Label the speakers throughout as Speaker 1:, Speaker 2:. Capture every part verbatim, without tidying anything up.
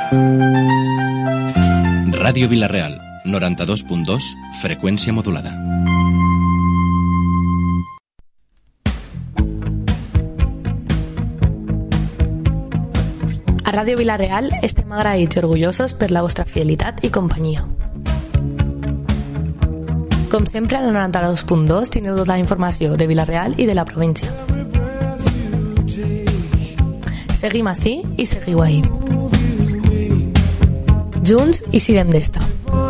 Speaker 1: Ràdio Vila-real, noranta-dos punt dos, freqüència modulada.
Speaker 2: A Ràdio Vila-real estem agraïts i orgullosos per la vostra fidelitat i companyia. Com sempre, al noranta-dos punt dos teniu tota la informació de Vila-real i de la província. Seguim ací i seguiu ahí. Junts i sirem d'esta.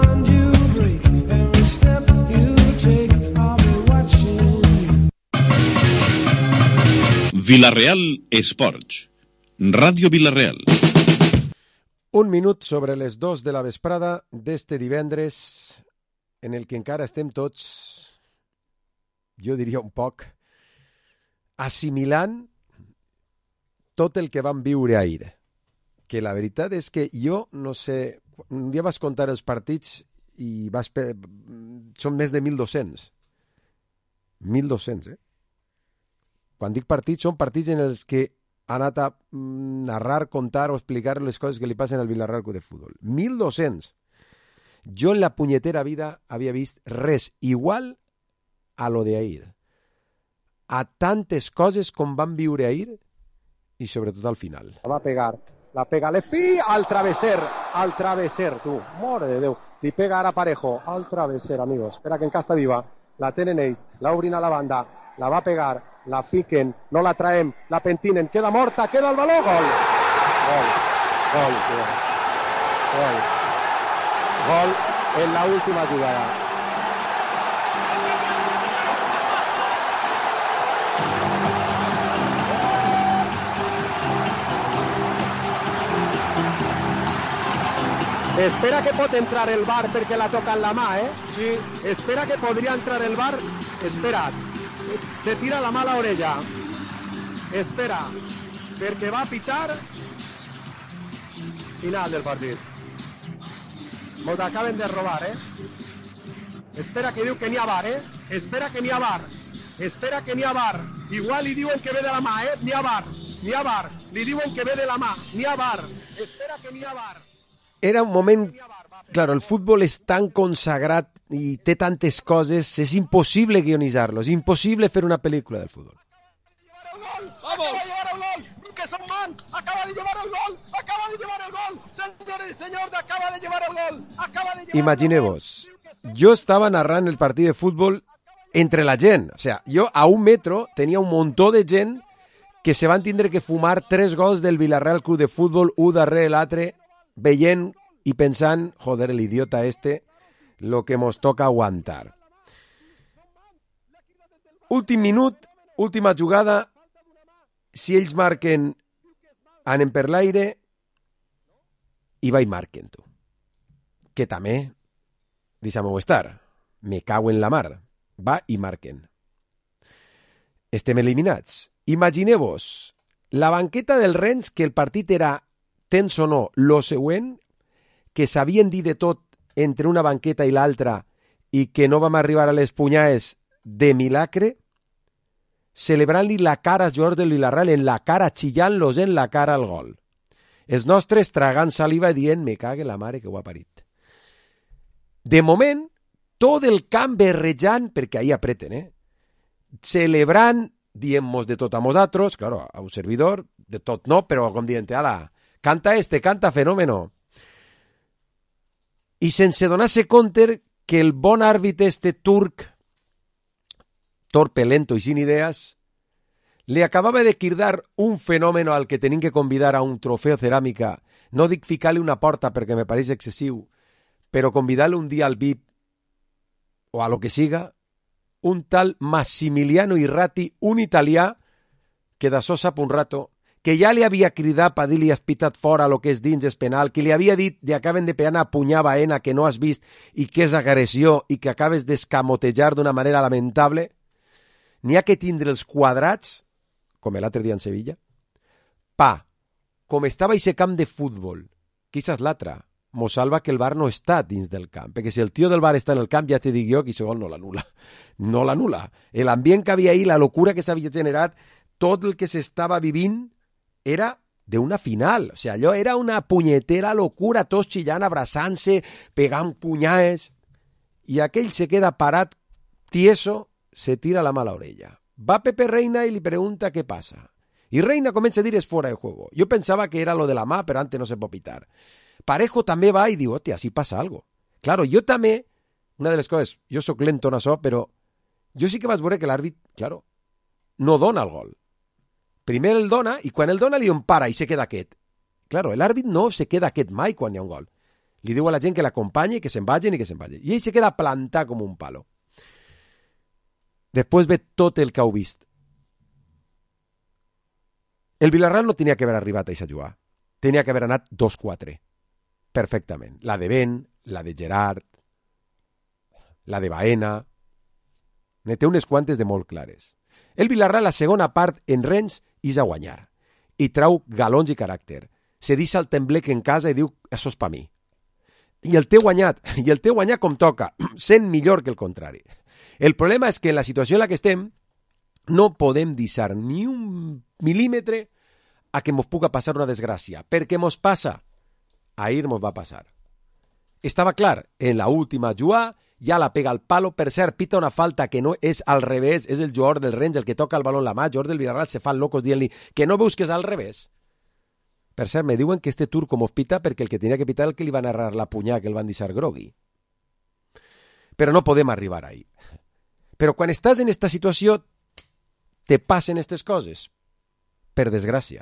Speaker 3: Vila-real Esports. Ràdio Vila-real.
Speaker 4: Un minut sobre les dos de la vesprada d'este divendres en el que encara estem tots, jo diria un poc, assimilant tot el que vam viure ahir. Que la veritat és que jo no sé, un dia vas comptar els partits i vas pe... són més de mil dos-cents. mil dos-cents, eh? Quan dic partits, són partits en els que ha anat a narrar, contar o explicar les coses que li passen al Vila-real Club de Futbol. mil dos-cents. Jo en la punyetera vida havia vist res igual a lo de ahir. A tantes coses com van viure ahir i sobretot al final.
Speaker 5: La va pegar, la pega l'Efí al travesser, al travesser, tu, mare de Déu. Li pega ara Parejo, al travesser, amigos. Espera que encara està viva, la tenen ells, la obrin a la banda, la va pegar, la fiquen, no la traem, la pentinen, queda morta, queda el baló, gol. Gol, gol, gol. Gol. Gol en la última jugada. Espera que pot entrar el V A R perquè la toca en la mà, eh? Sí. Espera que podria entrar el V A R. Espera. Se tira la mà a l'orella. Espera. Perquè va a pitar final del partit. Mos acaben de robar, eh? Espera que diu que n'hi ha V A R, eh? Espera que n'hi ha V A R. Espera que n'hi ha V A R. Igual li diuen que ve de la mà, eh? N'hi ha V A R. N'hi ha V A R. Li diuen que ve de la mà. N'hi ha V A R. Espera que n'hi ha V A R.
Speaker 4: Era un moment... Claro, el fútbol és tan consagrat i té tantes coses, és impossible guionitzar-lo, és impossible fer una pel·lícula del futbol.
Speaker 5: Acaba de llevar el gol, que son mans, acaba de llevar el gol, acaba de llevar el gol, señores y señores, acaba de llevar el gol, acaba de llevar
Speaker 4: Imagineu-vos, jo estava narrant el partit de futbol entre la gent, o sea, jo a un metro tenia un muntó de gent que se van tindre que fumar tres gols del Vila-real Club de Futbol, un darrere l'altre, veient i pensant, joder, l'idiota este, lo que mos toca aguantar. Últim minut, última jugada, si ells marquen, anem per l'aire i va i marquen, tu. Que també, deixa'm-ho estar, me cago en la mar, va i marquen. Estem eliminats. Imagineu-vos, la banqueta del Rennes, que el partit era tens o no, lo següent, que sabien dir de tot entre una banqueta i l'altra i que no vam arribar a les punyades de milagre, celebrant-li la cara als jugadors del Vila-real, en la cara, xillant-los en la cara al gol. Els nostres tragant saliva dient, me cague la mare que ho ha parit. De moment, tot el camp berrejant, perquè ahí apreten, eh? Celebrant, diem-nos de tot a nosaltres, claro, a un servidor, de tot no, però com dient, ala, canta este, canta fenómeno. I sense donar-se compte que el bon àrbitre este turc, torpe, lento i sin idees, li acabava de cridar un fenòmeno al que tenim que convidar a un trofeu ceràmica. No dic ficar-li una porta perquè me pareix excessiu, però convidar-li un dia al V I P o a lo que siga, un tal Massimiliano Irrati, un italià que d'això sap un rato, que ja li havia cridat per dir-li has pitat fora lo que és dins és penal, que li havia dit que acaben de pegar una punyada baena que no has vist i que és agressió i que acabes d'escamotejar d'una manera lamentable. N'hi ha que tindre els quadrats, com l'altre dia en Sevilla, pa, com estava aquest camp de futbol, que és l'altra, mos salva que el V A R no està dins del camp, perquè si el tio del V A R està en el camp, ja te dic jo que aquest gol no l'anula. No l'anula. L'ambient que havia ahir, la locura que s'havia generat, tot el que s'estava vivint, era d'una final. O sigui, allò era una punyetera locura, tots xillant, abraçant-se, pegant punyades. I aquell se queda parat, tieso, se tira la mà a l'orella. Va Pepe Reina y le pregunta qué pasa. Y Reina comienza a decir es fuera de juego. Yo pensaba que era lo de la mà, pero antes no se puede pitar. Parejo també va i diu, hòstia, así pasa algo. Claro, jo també, una de les coses, jo soc lento en això, però jo sí que vaig veure que l'àrbit, claro, no dona el gol. Primer el dona, i quan el dona li diu para i se queda aquest. Claro, l'àrbit no se queda aquest mai quan hi ha un gol. Li diu a la gent que l'acompanyi, que se'n vagin i que se'n vagin. I ell se queda plantat com un palo. Després ve tot el que heu vist. El Villarreal no tenia que haver arribat a aquesta jugada. Tenia que haver anat dos quatre. Perfectament. La de Ben, la de Gerard, la de Baena. Ne té unes quantes de molt clares. El Villarreal, la segona part, en Rennes, és a guanyar. I trau galons i caràcter. Se deixa el temblec en casa i diu, això és per mi. I el té guanyat. I el té guanyat com toca, sent millor que el contrari. El problema és que en la situació en la que estem no podem deixar ni un mil·límetre a que mos puga passar una desgràcia. Perquè mos passa. Ahir mos va passar. Estava clar, en la última jugada ja la pega al palo, per cert, pita una falta que no és al revés, és el jugador del Rennes el que toca el baló en la mà, el jugador del Villarreal se fan locos dient-li que no veus que és al revés. Per cert, me diuen que este turco mos pita perquè el que tenia que pitar el que li van narrar la punyà que el van deixar grogui. Però no podem arribar ahí. Però quan estàs en esta situació te passen aquestes coses, per desgràcia.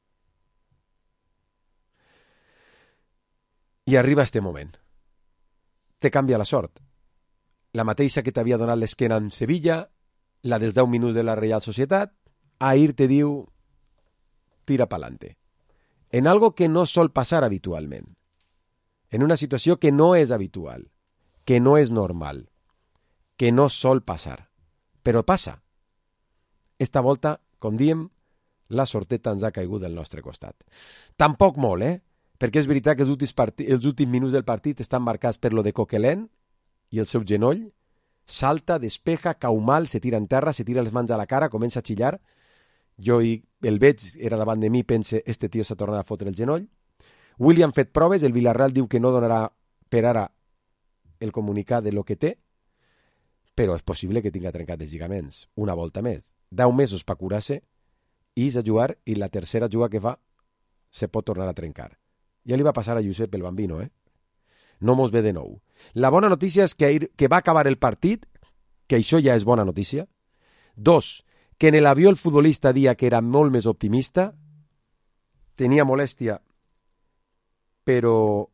Speaker 4: I arriba este moment. Te canvia la sort. La mateixa que t'havia donat l'esquena en Sevilla, la dels deu minuts de la Real Societat, ahir te diu tira pa'lante. En algo que no sol passar habitualment. En una situació que no és habitual, que no és normal, que no sol passar. Però passa. Esta volta, com diem, la sorteta ens ha caigut del nostre costat. Tampoc molt, eh? Perquè és veritat que els últims, part... els últims minuts del partit estan marcats per lo de Coquelin i el seu genoll. Salta, despeja, cau mal, se tira en terra, se tira les mans a la cara, comença a xillar. Jo i el veig, era davant de mi, pense, este tio s'ha tornat a fotre el genoll. William ha fet proves, el Villarreal diu que no donarà per ara el comunicat de lo que té, però és possible que tinga trencat els lligaments una volta més. Deu mesos per curar-se, i és a jugar, i la tercera juga que fa se pot tornar a trencar. Ja li va passar a Josep el Bambino, eh? No mos ve de nou. La bona notícia és que, que va acabar el partit, que això ja és bona notícia. Dos, que en l'avió el futbolista dia que era molt més optimista, tenia molèstia, però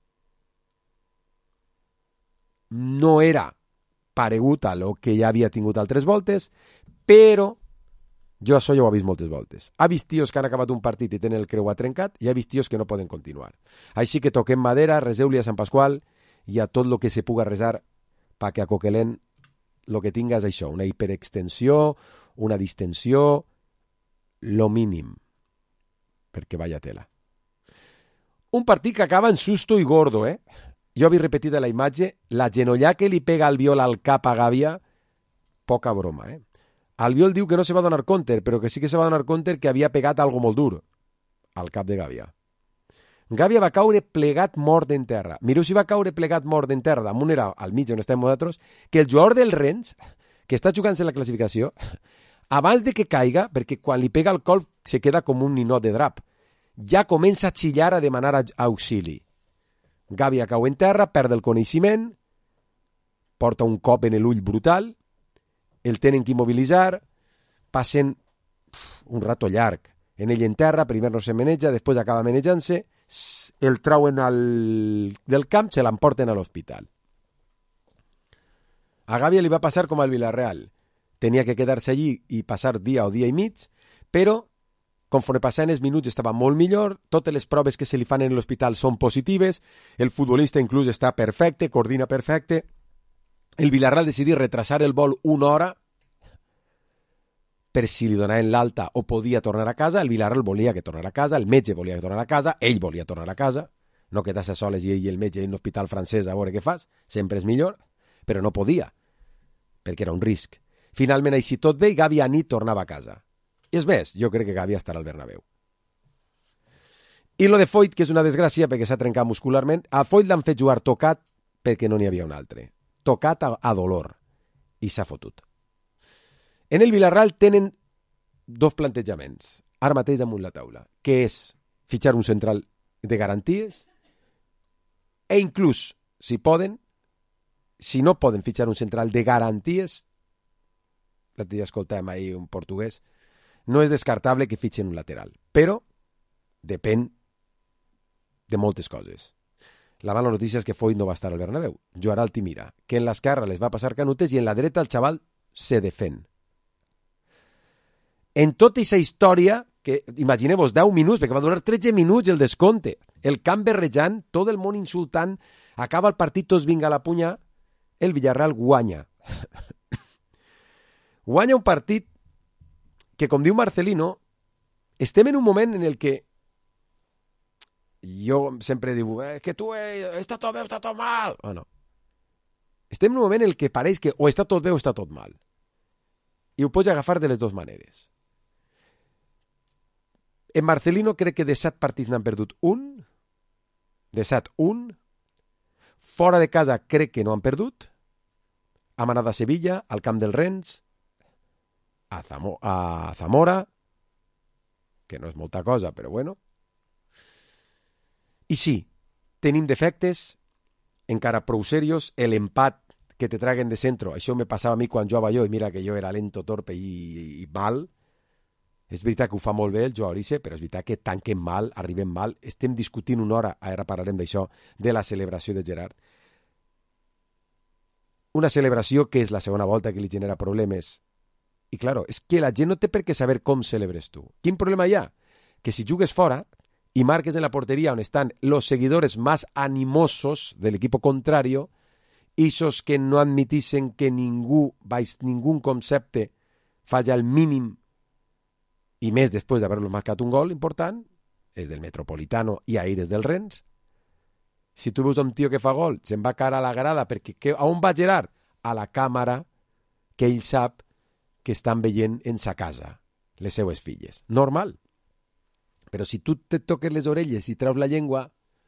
Speaker 4: no era paregut a lo que ja havia tingut altres voltes, però jo això ja ho he vist moltes voltes. Ha vist tios que han acabat un partit i tenen el creuat trencat i ha vist tios que no poden continuar. Així que toquem madera, reseu-li a Sant Pasqual i a tot el que se puga resar perquè a Coquelin el que tinga és això, una hiperextensió, una distensió, lo mínim, perquè vaya tela. Un partit que acaba en susto i gordo, eh? Jo havia repetit a la imatge, la genollà que li pega al Viol al cap a Gàbia, poca broma, eh? Albiol diu que no se va donar compte, però que sí que se va donar compte que havia pegat algo molt dur al cap de Gàbia. Gàbia va caure plegat mort en terra. Mireu si va caure plegat mort en terra, damunt era al mig on estem nosaltres, que el jugador del Rennes, que està jugant-se la classificació, abans de que caiga, perquè quan li pega el colp se queda com un ninot de drap, ja comença a xillar a demanar auxili. Gàbia cau en terra, perd el coneixement, porta un cop en l'ull brutal, el tenen que immobilitzar, passen un rato llarg en ell en terra, primer no se maneja, després acaba manejant-se, el trauen al... del camp, se l'emporten a l'hospital. A Gàbia li va passar com al Villarreal, tenia que quedar-se allí i passar dia o dia i mig, però conforme passaven els minuts estava molt millor, totes les proves que se li fan en l'hospital són positives, el futbolista inclús està perfecte, coordina perfecte. El Villarreal decidí retrasar el vol una hora per si li donaven l'alta o podia tornar a casa. El Villarreal volia que tornara a casa, el metge volia que tornara a casa, ell volia tornar a casa, no quedar-se soles i ell i el metge en l'hospital francès a veure què fas, sempre és millor, però no podia, perquè era un risc. Finalment, així tot bé, i Gàbia a nit tornava a casa. I és més, jo crec que Gàbia estarà al Bernabéu. I lo de Foyt, que és una desgràcia perquè s'ha trencat muscularment, a Foyt l'han fet jugar tocat perquè no n'hi havia un altre. Tocat a, a dolor. I s'ha fotut. En el Villarreal tenen dos plantejaments, ara mateix damunt la taula, que és fitxar un central de garanties e inclús, si poden, si no poden fitxar un central de garanties, l'altre dia escoltàvem ahir un portuguès, no és descartable que fitxen un lateral, però depèn de moltes coses. La mala notícia és que Foyt no va estar al Bernabéu. Jugarà al Timira, que en l'esquerra les va passar canutes i en la dreta el xaval se defèn. En tota aquesta història, que imagineu-vos deu minuts, perquè va durar tretze minuts el descompte, el camp berrejant, tot el món insultant, acaba el partit, tots vinga a la punya, el Villarreal guanya. Guanya un partit que, com diu Marcelino, estem en un moment en el que jo sempre diu, eh, que tu eh, està tot bé o està tot mal. Oh, no. Estem en un moment en el que pareix que o està tot bé o està tot mal. I ho pots agafar de les dues maneres. En Marcelino crec que de set partits n'han perdut un, de set un, fora de casa crec que no han perdut, han anat a Sevilla, al camp del Rennes, a, Zamo- a Zamora, que no és molta cosa, però bueno. I sí, tenim defectes, encara prou serios, l'empat que te traguen de centro, això me passava a mi quan jugava jo, i mira que jo era lento, torpe i, i mal. És veritat que ho fa molt bé el Joao Arice, però és veritat que tanquem mal, arribem mal. Estem discutint una hora, ara parlarem d'això, de la celebració de Gerard. Una celebració que és la segona volta que li genera problemes. I, claro, és que la gent no té per què saber com celebres tu. Quin problema hi ha? Que si jugues fora i marques en la porteria on estan los seguidores más animosos del equipo contrario, esos que no admitisen que ningú, ningún concepte falla el mínim, i més després d'haver-los marcat un gol important, és del Metropolitano i ahir és del Rennes. Si tu veus un tio que fa gol, se'n va cara a la grada, perquè que, a on va Gerard? A la càmera que ell sap que estan veient en sa casa les seues filles. Normal. Però si tu te toques les orelles i treus la llengua,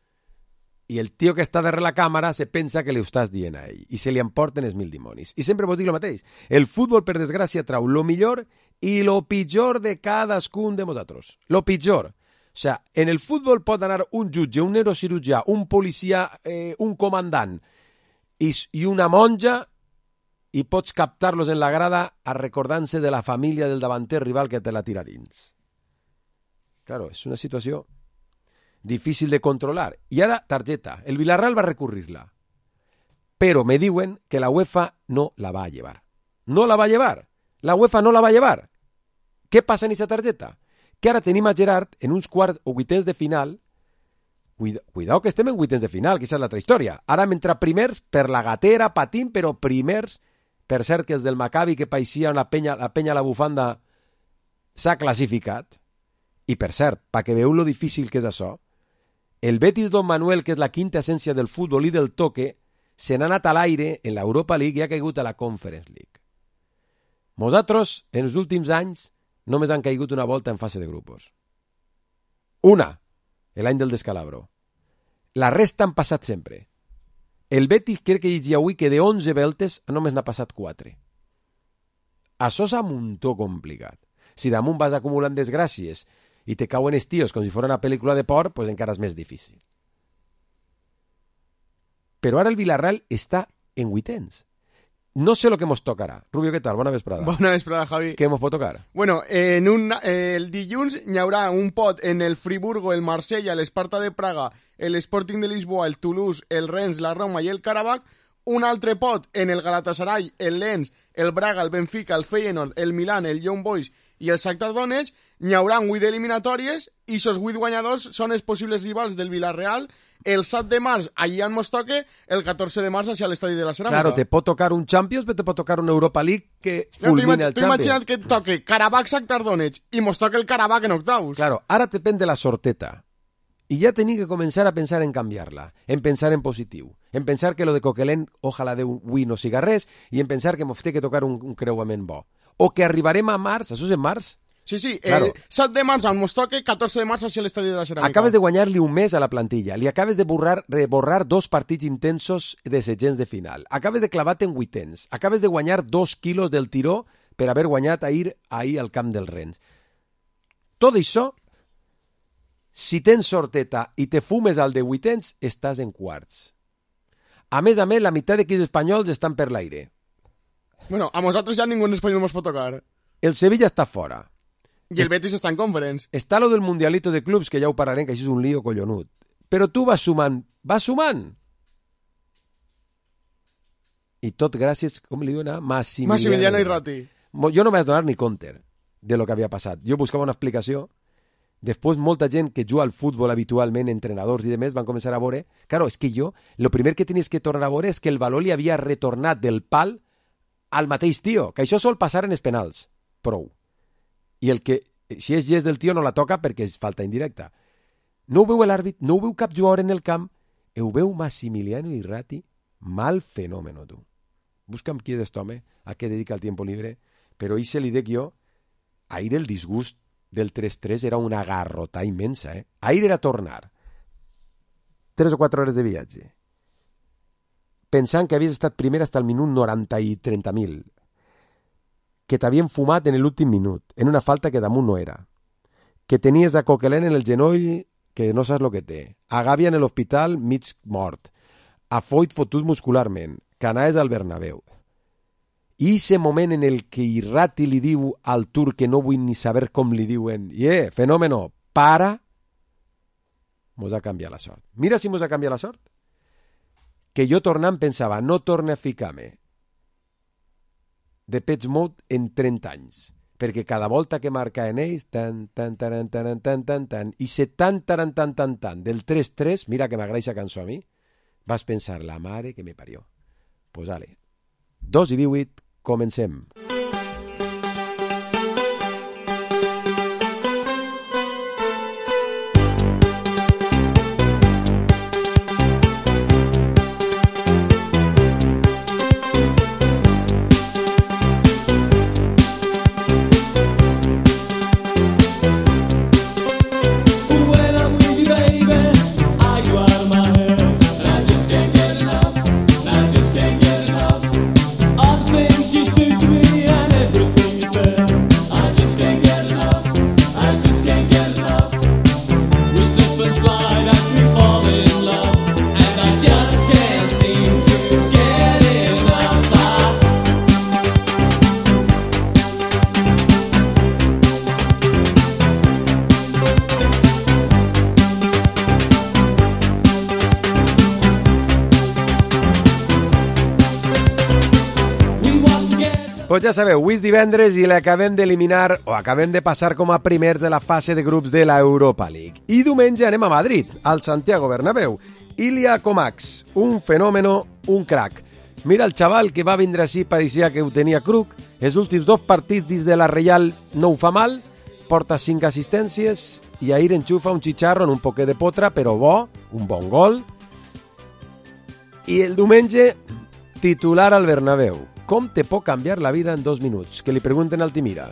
Speaker 4: i el tio que està darrere la càmera se pensa que li ho estàs dient a ell, i se li emporten els mil dimonis. I sempre vos dic el mateix. El futbol, per desgràcia, trau lo millor i lo pitjor de cadascun de vosaltres. Lo pitjor. O sea, en el futbol pot anar un jutge, un neurocirurgià, un policia, eh, un comandant i, i una monja, i pots captar-los en la grada a recordant-se de la família del davanter rival que te la tira dins. Claro, és una situació difícil de controlar. I ara, targeta. El Villarreal va recurrir-la. Però me diuen que la UEFA no la va a llevar. No la va a llevar. La UEFA no la va a llevar. Què passa en aquesta targeta? Que ara tenim a Gerard en uns quarts o vuitens de final. Cuida, cuidao que estem en vuitens de final, que aquesta és l'altra història. Ara mentre primers per la gatera, patint, però primers, per cert que els del Maccabi que paeixia la penya, la penya a la bufanda s'ha classificat. I per cert, perquè veieu lo difícil que és això, el Betis Don Manuel, que és la quinta essència del futbol i del toque, se n'ha anat a l'aire en l'Europa League i ha caigut a la Conference League. Nosaltres, en els últims anys, només han caigut una volta en fase de grupos. Una, l'any del descalabro. La resta han passat sempre. El Betis crec que llegia avui que de onze voltes només n'ha passat quatre. Això és un muntó complicat. Si damunt vas acumulant desgràcies i te cauen estios com si fos una pel·lícula de por, pues encara és més difícil. Però ara el Villarreal està en vuitens. No sé lo que mos tocarà. Rubio, què tal? Bona vesprada.
Speaker 6: Bona vesprada, Javi.
Speaker 4: Què mos pot tocar?
Speaker 6: Bueno, en un, eh, el dilluns hi haurà un pot en el Friburgo, el Marsella, l'Esparta de Praga, el Sporting de Lisboa, el Toulouse, el Rennes, la Roma i el Karabakh. Un altre pot en el Galatasaray, el Lens, el Braga, el Benfica, el Feyenoord, el Milan, el Young Boys i el Shakhtar Donetsk. N'hi haurà vuit eliminatòries i els vuit guanyadors són els possibles rivals del Villarreal el set de març allà on mos toque, el catorze de març hacia l'estadi de la Ceràmica.
Speaker 4: Claro, te pot tocar un Champions, però te pot tocar una Europa League que fulmina no, el Champions.
Speaker 6: Tu imagina't que et toque Karabakh, Shakhtar Donetsk i mos toque el Karabakh en octaus.
Speaker 4: Claro, ara depèn de la sorteta. I ja tenim que començar a pensar en canviar-la, en pensar en positiu, en pensar que lo de Coquelin, ojalà Déu avui no siga res, i en pensar que mos té que tocar un, un creuament bo. O que arribarem a març, això és en març,
Speaker 6: Sí, sí,
Speaker 4: Claro.
Speaker 6: el set de març al Mostoque, catorze de març hacia l'estadi de la Ceràmica.
Speaker 4: Acabes de guanyar-li un mes a la plantilla. Li acabes de borrar, de borrar dos partits intensos de setgens de final. Acabes de clavar-te en vuitens. Acabes de guanyar dos quilos del tiró per haver guanyat ahir, ahir al camp del Rennes. Tot això, si tens sorteta i te fumes al de vuitens, estàs en quarts. A més a més, la meitat d'equips espanyols estan per l'aire.
Speaker 6: Bueno, a nosaltres ja ningú en espanyol mos pot tocar.
Speaker 4: El Sevilla està fora.
Speaker 6: I el Betis està en conference.
Speaker 4: Està lo del Mundialito de Clubs, que ja ho parlarem, que això és un lío collonut. Però tu vas sumant, vas sumant. I tot gràcies, com li diuen, a Massimiliano,
Speaker 6: Massimiliano Irrati.
Speaker 4: Jo no vaig donar ni compte de lo que havia passat. Jo buscava una explicació. Després, molta gent que juga al futbol habitualment, entrenadors i demés, van començar a veure... Claro, és que jo, el primer que tenies que tornar a veure és que el valor li havia retornat del pal al mateix tio, que això sol passar en els penals. Prou. I el que, si és gest del tio, no la toca perquè és falta indirecta. No ho veu l'àrbit, no ho veu cap jugador en el camp, ho veu Massimiliano Irrati, mal fenòmeno, tu. Busca'm qui és aquest home, a què dedica el tiempo libre, però ahir se li dic jo, ahir el disgust del tres tres era una garrota immensa, eh? Ahir era tornar. Tres o quatre hores de viatge. Pensant que havies estat primer fins al minut noranta i trenta mil. Que t'havien fumat en l'últim minut, en una falta que damunt no era. Que tenies a Coquelin en el genoll, que no saps el que té. A Gàbia en l'hospital, mig mort. A Foyt fotut muscularment. Que anaves al Bernabéu. I ese moment en el que Irrati li diu al turc, que no vull ni saber com li diuen, yeah, fenòmeno, para, mos ha canviat la sort. Mira si mos ha canviat la sort. Que jo tornant pensava, no torne a ficar-me de Pets Mode en trenta anys, perquè cada volta que marca en ells, tan, tan, tan, tan, tan, tan, tan, i se tan, tan, tan, tan, tan, del tres tres, mira que m'agrada aquesta cançó a mi, vas pensar, la mare que me parió. Pues ale, dos i divuit, comencem. Pues ja sabeu, avui és divendres i l'acabem d'eliminar o acabem de passar com a primers de la fase de grups de la Europa League. I diumenge anem a Madrid, al Santiago Bernabéu. Ilia Comax, un fenòmeno, un crack. Mira el xaval que va vindre així, pareixia que ho tenia cruc. Els últims dos partits dins de la Reial no ho fa mal, porta cinc assistències i ahir enxufa un xicharro en un poquet de potra, però bo, un bon gol. I el diumenge, titular al Bernabéu. Com te pot canviar la vida en dos minuts? Que li pregunten al Timira.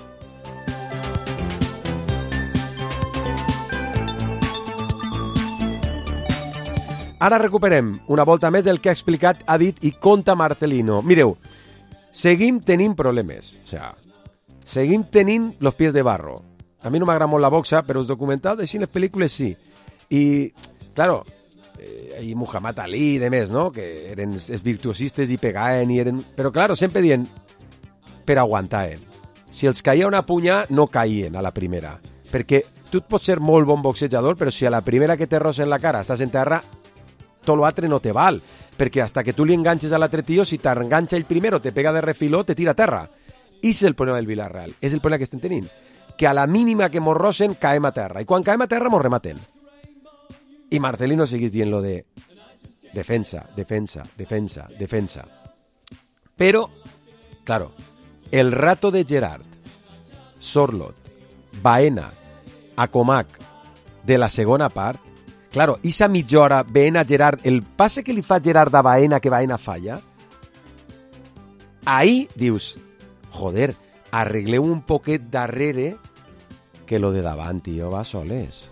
Speaker 4: Ara recuperem una volta més el que ha explicat, ha dit i conta Marcelino. Mireu, seguim tenint problemes. O sea, seguim tenint los pies de barro. A mi no m'agrada molt la boxa, però els documentals, així en les pel·lícules sí. I, claro, i Muhammad Ali i demés, no? Que eren els virtuosistes i pegaven i eren... Però, claro, sempre dient per aguantar. Si els caia una punya, no caien a la primera. Perquè tu et pots ser molt bon boxejador, però si a la primera que te rosa en la cara estàs en terra, tot l'altre no te val. Perquè hasta que tu li enganxes a l'altre tio, si t'enganxa el primero, te pega de refiló, te tira a terra. I és el problema del Villarreal. És el problema que estem tenint. Que a la mínima que mos rosen, caem a terra. I quan caem a terra, mos rematen. I Marcelino seguís dient lo de defensa, defensa, defensa, defensa. Però, claro, el rato de Gerard, Sorlot, Baena, Acomac, de la segona part, claro, esa mitja hora veient a Gerard, el passe que li fa Gerard a Baena, que Baena falla, ahí dius, joder, arregleu un poquet darrere que lo de davant, tio, va soles.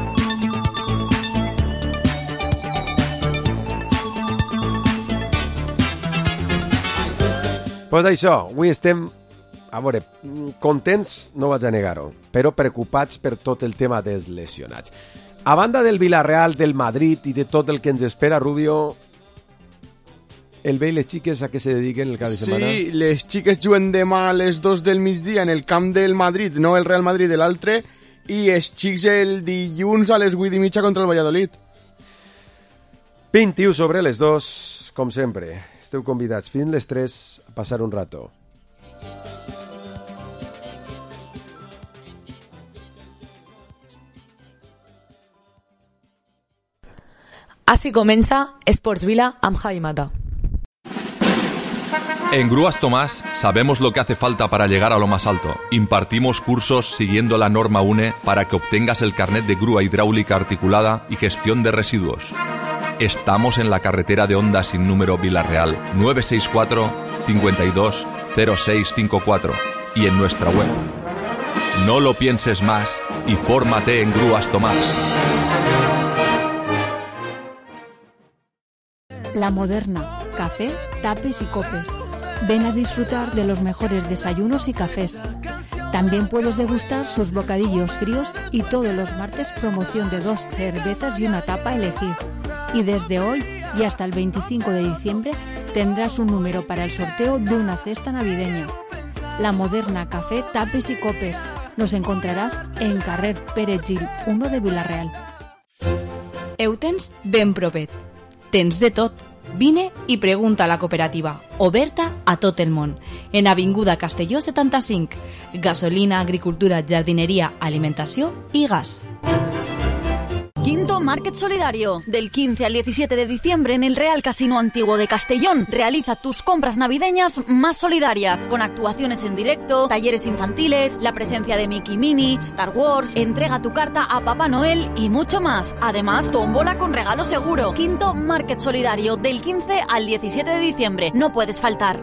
Speaker 4: Pues això, avui estem, a veure, contents, no vaig a negar-ho, però preocupats per tot el tema dels lesionats. A banda del Villarreal, del Madrid i de tot el que ens espera, Rubio, el bé i les xiques a què se dediquen el cap de setmana?
Speaker 6: Sí, les xiques juguen demà a les dos del migdia en el camp del Madrid, no el Real Madrid, l'altre, i els xics el dilluns a les vuit i mitja contra el Valladolid.
Speaker 4: vint-i-u sobre les dos, com sempre. Esteu convidats fins les tres a passar un rato.
Speaker 2: Así comienza Sports Vila amb Javi Mata.
Speaker 7: En Grúas Tomás sabemos lo que hace falta para llegar a lo más alto. Impartimos cursos siguiendo la norma U N E para que obtengas el carnet de grúa hidráulica articulada y gestión de residuos. Estamos en la carretera de Honda sin número Villarreal, nueve seis cuatro, cinco dos, cero seis cinco cuatro y en nuestra web. No lo pienses más y fórmate en Grúas Tomás.
Speaker 8: La Moderna, café, tapes y copes. Ven a disfrutar de los mejores desayunos y cafés. También puedes degustar sus bocadillos fríos y todos los martes promoción de dos cervezas y una tapa a elegir. Y desde hoy y hasta el veinticinco de diciembre tendrás un número para el sorteo de una cesta navideña. La Moderna, café, tapes y copes. Nos encontrarás en carrer Pere Gil uno de Villarreal.
Speaker 9: Eutens ben propet. Tens de tot. Vine i pregunta a la cooperativa, oberta a tot el món. En Avinguda Castelló setanta-cinc. Gasolina, agricultura, jardineria, alimentació i gas.
Speaker 10: Quinto Market Solidario. Del quince al diecisiete de diciembre en el Real Casino Antiguo de Castellón. Realiza tus compras navideñas más solidarias, con actuaciones en directo, talleres infantiles, la presencia de Mickey Minnie, Star Wars, entrega tu carta a Papá Noel y mucho más. Además, tómbola con regalo seguro. Quinto Market Solidario, del quince al diecisiete de diciembre. No puedes faltar.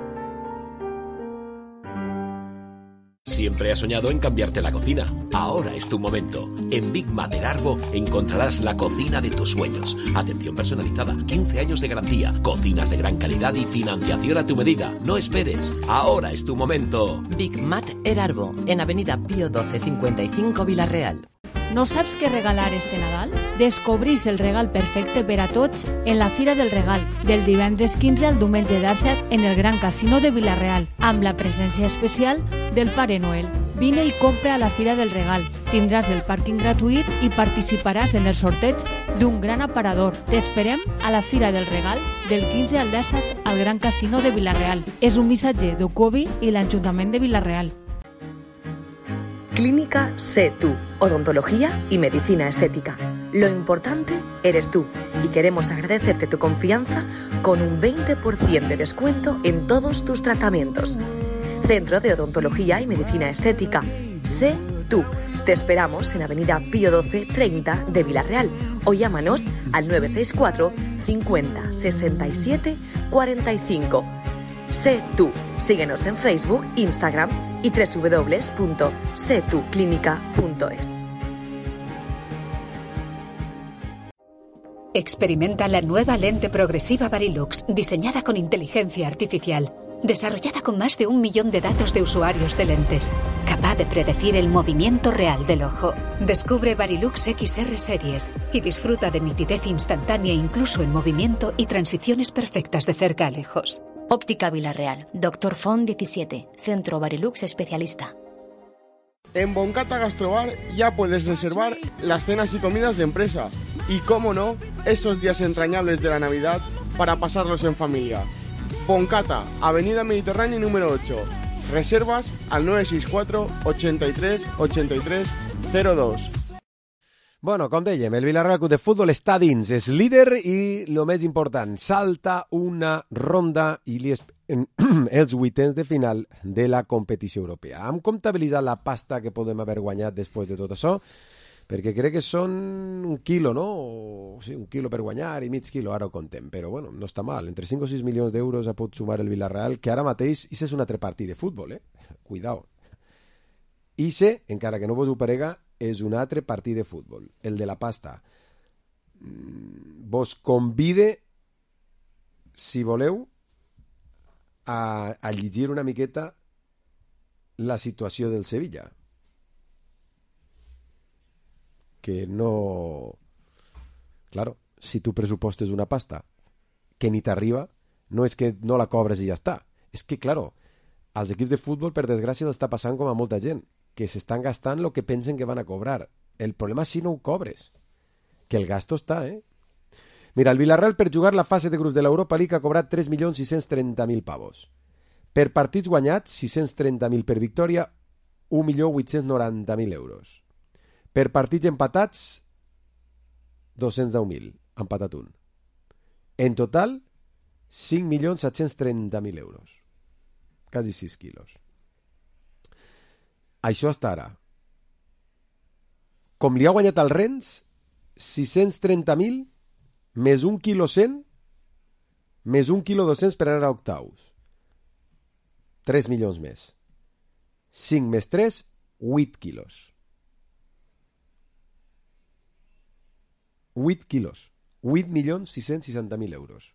Speaker 11: Siempre has soñado en cambiarte la cocina. Ahora es tu momento. En Big Mater Arbo encontrarás la cocina de tus sueños. Atención personalizada, quince años de garantía, cocinas de gran calidad y financiación a tu medida. No esperes. Ahora es tu momento.
Speaker 12: Big Mater Arbo, en Avenida Pío doce cincuenta y cinco, Villarreal.
Speaker 8: No saps què regalar este Nadal? Descobrís el regal perfecte per a tots en la Fira del Regal, del divendres quinze al diumenge disset en el Gran Casino de Villarreal, amb la presència especial del Pare Noel. Vine i compra a la Fira del Regal. Tindràs el pàrquing gratuït i participaràs en el sorteig d'un gran aparador. T'esperem a la Fira del Regal del quinze al disset al Gran Casino de Villarreal. És un missatge d'Ucovi i l'Ajuntament de Villarreal.
Speaker 13: Clínica Sé Tú, odontología y medicina estética. Lo importante eres tú y queremos agradecerte tu confianza con un veinte por ciento de descuento en todos tus tratamientos. Centro de Odontología y Medicina Estética, Sé Tú. Te esperamos en Avenida Pío doce treinta de Villarreal o llámanos al nueve seis cuatro, cincuenta, sesenta y siete, cuarenta y cinco. Sé Tú. Síguenos en Facebook, Instagram y doble u doble u doble u punto sé tú clínica punto es.
Speaker 14: Experimenta la nueva lente progresiva Varilux, diseñada con inteligencia artificial, desarrollada con más de un millón de datos de usuarios de lentes, capaz de predecir el movimiento real del ojo. Descubre Varilux X R Series y disfruta de nitidez instantánea incluso en movimiento y transiciones perfectas de cerca a lejos.
Speaker 15: Óptica Villarreal, Doctor Font diecisiete, Centro Varilux Especialista.
Speaker 6: En Boncata Gastrobar ya puedes reservar las cenas y comidas de empresa. Y cómo no, esos días entrañables de la Navidad para pasarlos en familia. Boncata, Avenida Mediterránea número ocho. Reservas al nueve seis cuatro, ochenta y tres, ochenta y tres, cero dos.
Speaker 4: Bueno, com dèiem, el Villarreal Club de Futbol està dins, és líder i, el més important, salta una ronda i li en els vuitens de final de la competició europea. Hem comptabilitzat la pasta que podem haver guanyat després de tot això, perquè crec que són un quilo, no? O, sí, un quilo per guanyar i mig quilo, ara ho contem, però bueno, no està mal. Entre cinc o sis milions d'euros ha pot sumar el Villarreal, que ara mateix, i és un altre partit de futbol, eh? Cuidao. I sé, encara que no vos ho parega, és un altre partit de futbol, el de la pasta. Vos convide, si voleu, a, a llegir una miqueta la situació del Sevilla. Que no... Claro, si tu pressupostes una pasta que ni t'arriba, no és que no la cobres i ja està. És que, claro, als equips de futbol, per desgràcia, està passant com a molta gent, que s'estan gastant el que pensen que van a cobrar. El problema és si no ho cobres. Que el gasto està, eh? Mira, el Villarreal per jugar la fase de grups de l'Europa League ha cobrat tres milions sis-cents trenta mil pavos. Per partits guanyats, sis-cents trenta mil per victòria, un milió vuit-cents noranta mil euros. Per partits empatats, dos-cents deu mil, empatat un. En total, cinc milions set-cents trenta mil euros. Quasi sis quilos. Això està ara. Com li ha guanyat el Rennes, sis-cents trenta mil més un quilo cent més un quilo dos-cents per anar a octaus. tres milions més. cinc més tres, vuit quilos. vuit quilos. vuit milions sis-cents seixanta mil euros.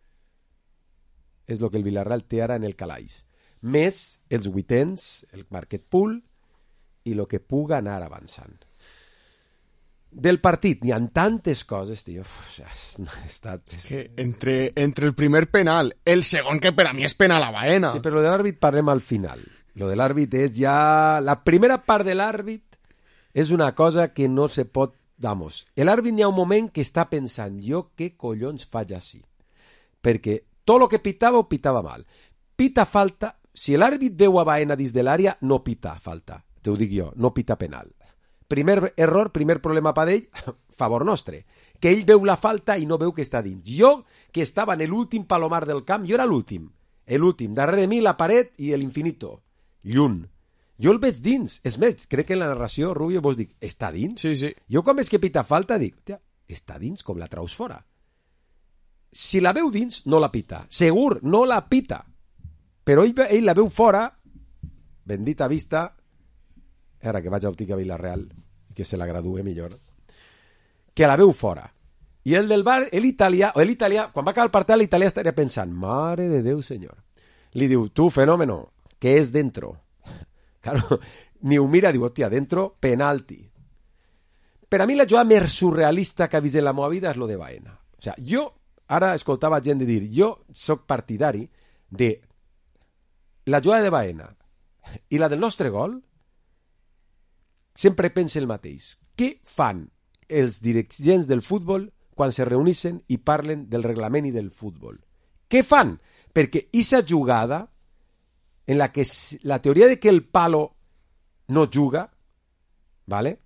Speaker 4: És el que el Villarreal té ara en el calaix. Més els vuitens, el market pool i el que puga anar avançant. Del partit n'hi ha tantes coses, tio. Uf, ha estat...
Speaker 6: És que entre, entre el primer penal, el segon, que per a mi és penal a Baena.
Speaker 4: Sí, però lo de l'àrbit parlem al final. Lo de l'àrbit és ja... La primera part de l'àrbit és una cosa que no se pot... Vamos, l'àrbit n'hi ha un moment que està pensant, jo què collons faig així? Perquè tot el que pitava ho pitava mal. Pita falta, si l'àrbit veu a Baena dins de l'àrea, no pita falta. Te ho dic jo, no pita penal. Primer error, primer problema per ell, favor nostre. Que ell veu la falta i no veu que està dins. Jo, que estava en l'últim palomar del camp, jo era l'últim. L'últim, darrere de mi la paret i l'infinito. Lluny. Jo el veig dins. És més, crec que en la narració, Rubio, vos dic, està dins?
Speaker 6: Sí, sí.
Speaker 4: Jo quan veig que pita falta dic, tia, està dins com la traus fora. Si la veu dins, no la pita. Segur, no la pita. Però ell, ell la veu fora, bendita vista, ara que vaig a Òptica Villarreal, que se la gradue millor, que la veu fora. I el del bar, l'italià, o l'italià, quan va acabar el partit, l'italià estaria pensant, mare de Déu, senyor. Li diu, tu, fenómeno, que és dentro. Claro, ni ho mira, diu, hòstia, dentro, penalti. Per a mi la jugada més surrealista que ha vist en la meva vida és lo de Baena. O sea, jo, ara escoltava gent de dir, jo soc partidari de la jugada de Baena i la del nostre gol, sempre pensa el mateix. Què fan els dirigents del futbol quan se reuneixen i parlen del reglament i del futbol? Què fan? Perquè aquesta jugada en la que la teoria de que el palo no juga, ¿vale?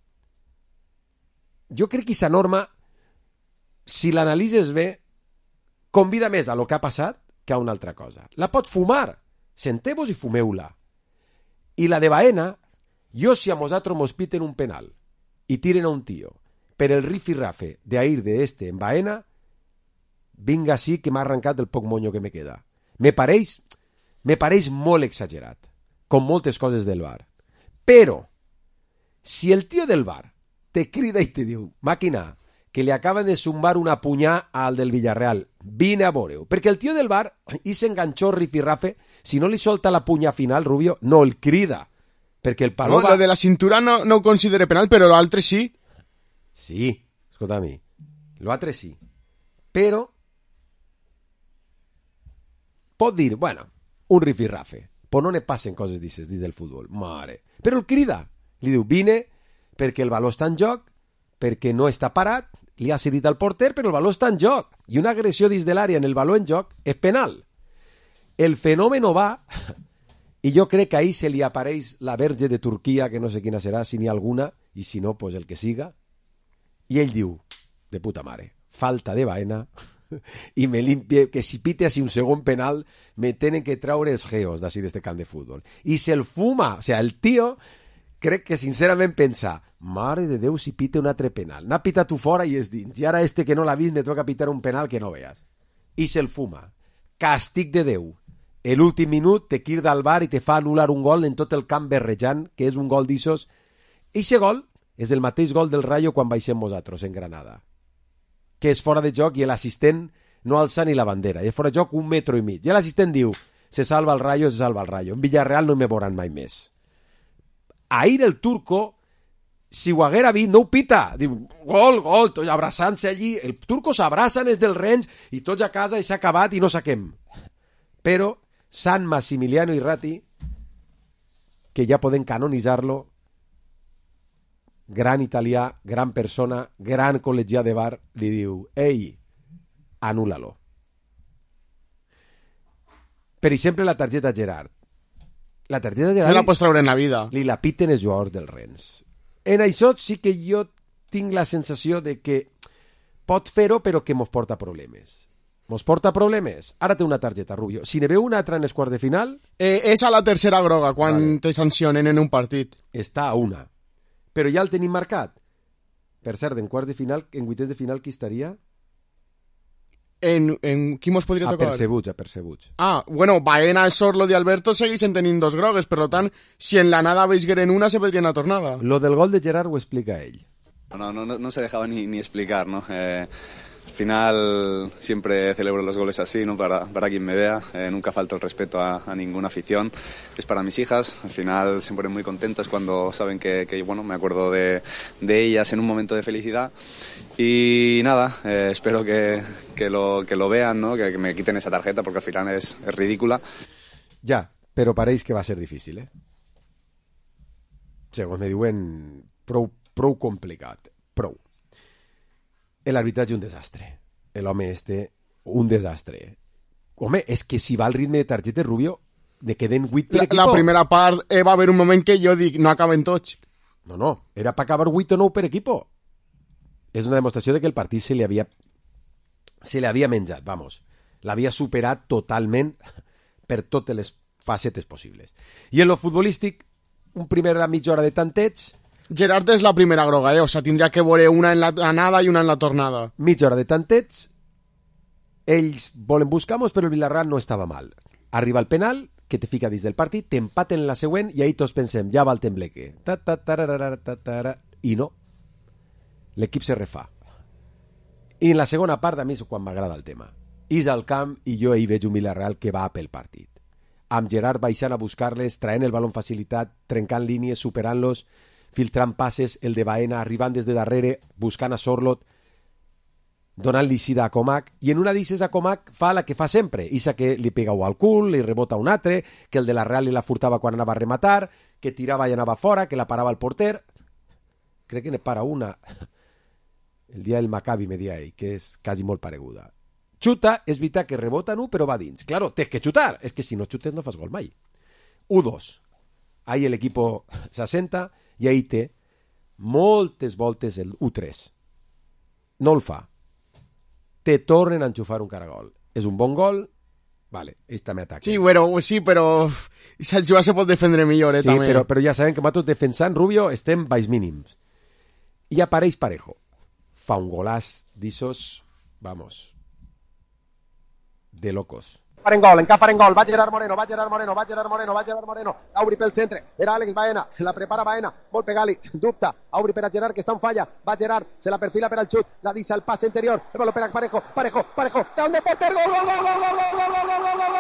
Speaker 4: Jo crec que aquesta norma, si l'analitzes bé, convida més a lo que ha passat que a una altra cosa. La pots fumar, senteu-vos i fumeu-la. I la de Baena, jo si a nosaltres mos piten un penal i tiren a un tío per el rifirrafe de ir de este en Baena, vinga sí que m'ha arrencat el poc monyo que me queda. Me pareix, me pareix molt exagerat, com moltes coses del bar. Però, si el tío del bar te crida i te diu, màquina, que li acaben de zumbar una punyà al del Villarreal, vine a veure-ho. Perquè el tío del bar, i s'enganxó rifirrafe, si no li solta la punyà final, Rubio, no el crida. Perquè el palo
Speaker 6: no,
Speaker 4: va...
Speaker 6: lo de la cintura no, no ho considere penal, però l'altre sí.
Speaker 4: Sí, escolta a mi. L'altre sí. Però pot dir, bueno, un rifirrafe, però no ne passen coses d'aixes dins del futbol. Mare. Però el crida. Li diu, vine, perquè el valor està en joc, perquè no està parat, li ha cedit al porter, però el valor està en joc. I una agressió dins de l'àrea en el valor en joc és penal. El fenomen va... I jo crec que ahir se li apareix la verge de Turquia, que no sé quina serà, si n'hi ha alguna, i si no, pues el que siga. I ell diu, de puta mare, falta de Baena, i me limpie, que si pite així un segon penal, me tenen que traure els geos d'ací d'este camp de futbol. I se'l fuma, o sea, el tio, crec que sincerament pensa, mare de Déu si pite un altre penal. N'ha pitat tu fora i és dins, i ara este que no l'ha vist me toca pitar un penal que no veas. I se'l fuma. Càstig de Déu. l'últim minut te quirda al bar i te fa anul·lar un gol en tot el camp berrejant, que és un gol d'issos. Eixe gol és el mateix gol del Rayo quan baixem nosaltres en Granada, que és fora de joc i l'assistent no alça ni la bandera, és fora de joc un metro i mig, i l'assistent diu, se salva el Rayo, se salva el Rayo. En Villarreal no me veuran mai més. Ahir el turco, si ho haguera vist, no ho pita. Diu, gol, gol, tots abraçant-se allí. El turco s'abracen és del Rennes i tots a casa i s'ha acabat i no saquem. Però San Massimiliano Irrati, que ja poden canonitzar-lo, gran italià, gran persona, gran col·legià de bar, li diu, ei, anul·la-lo. Per exemple, la targeta Gerard. La targeta Gerard...
Speaker 6: No la pots treure en la vida.
Speaker 4: Li la piten els jugadors del Rennes. En això sí que jo tinc la sensació de que pot fer-ho, però que mos porta problemes. Mos porta problemes. Ara té una targeta, Rubio. Si ne veu una altra en els quarts de final...
Speaker 6: Eh, és a la tercera groga, quan vale. Te sancionen en un partit.
Speaker 4: Està a una. Però ja el tenim marcat. Per cert, en quarts de final, en vuitens de final, qui estaria?
Speaker 6: En, en qui mos podria tocar?
Speaker 4: Apercebuts, apercebuts.
Speaker 6: Ah, bueno, Baena, Sorlo i Alberto segueixen tenint dos grogues, per tant, si en la nada veisgueren una, se podrien a tornada.
Speaker 4: Lo del gol de Gerard ho explica ell.
Speaker 16: No, no, no, no se dejaba ni, ni explicar, ¿no? Eh, al final siempre celebro los goles así, ¿no? Para, para quien me vea, eh, nunca falta el respeto a, a ninguna afición. Es para mis hijas, al final se ponen muy contentas cuando saben que, que bueno, me acuerdo de, de ellas en un momento de felicidad. Y nada, eh, espero que, que, lo, que lo vean, ¿no? Que, que me quiten esa tarjeta porque al final es, es ridícula.
Speaker 4: Ja, però pareix que va ser difícil, eh? Segons me diuen, prou, prou complicat, prou. L'arbitratge un desastre. L'home este, un desastre. Home, és que si va al ritme de targetes, Rubio, ne queden vuit per
Speaker 6: la,
Speaker 4: equipo.
Speaker 6: La primera part eh, va haver un moment que jo dic, no acaben tots.
Speaker 4: No, no, era per acabar vuit o nou per equipo. És una demostració de que el partit se li havia se li havia menjat, vamos. L'havia superat totalment per totes les facetes possibles. I en lo futbolístic, un primer mitja hora de tanteig...
Speaker 6: Gerard és la primera groga, eh? O sea, tindria que veure una en la anada i una en la tornada.
Speaker 4: Mitja hora de tanteig, ells volen buscar-nos, però el Villarreal no estava mal. Arriba el penal, que te fica dins del partit, t'empaten la següent i ahí tots pensem, ja va el tembleque. Ta, ta, tararara, ta, ta, I no. L'equip se refà. I en la segona part a mi és quan m'agrada el tema. És al camp i jo ahir veig un Villarreal que va pel partit. Amb Gerard baixant a buscar-les, traient el baló facilitat, trencant línies, superant-los, filtrant passes, el de Baena, arribant des de darrere, buscant a Sorlot, donant-li sida a Comac, i en una d'ixes a Comac fa la que fa sempre, isa que li pega al cul, li rebota un altre, que el de la Real li la furtava quan anava a rematar, que tirava i anava fora, que la parava el porter. Crec que ne para una el dia del Maccabi, me dia ell, que és quasi molt pareguda. Xuta, és veritat que rebota en un, però va dins. Claro, tens que xutar, és que si no xutes no fas gol mai. u dos. Ahí el equipo s'assenta i ahí té moltes voltes el u tres. No el fa. Te tornen a enxufar un caragol. És un bon gol, vale, ells també ataquen.
Speaker 6: Sí, però, sí, però el jugador se pot defendre millor, eh,
Speaker 4: sí,
Speaker 6: també.
Speaker 4: Però, però ja sabem que nosaltres defensant Rubio estem baix mínims. I apareix Parejo. Fa un golàs d'issos, vamos, de locos.
Speaker 5: En gol, encafar en gol, va Gerard Moreno, va Gerard Moreno, va Gerard Moreno, va Gerard Moreno, Auri pel centre, era Àlex Baena, la prepara Baena, vol pegar-li, dubta, Auri per a Gerard que està en falla, va Gerard, se la perfila per al xut, la deixa al pas interior, el baló per a Parejo, Parejo, Parejo, down de porter, gol, gol, gol, gol, gol, gol, gol, gol, gol,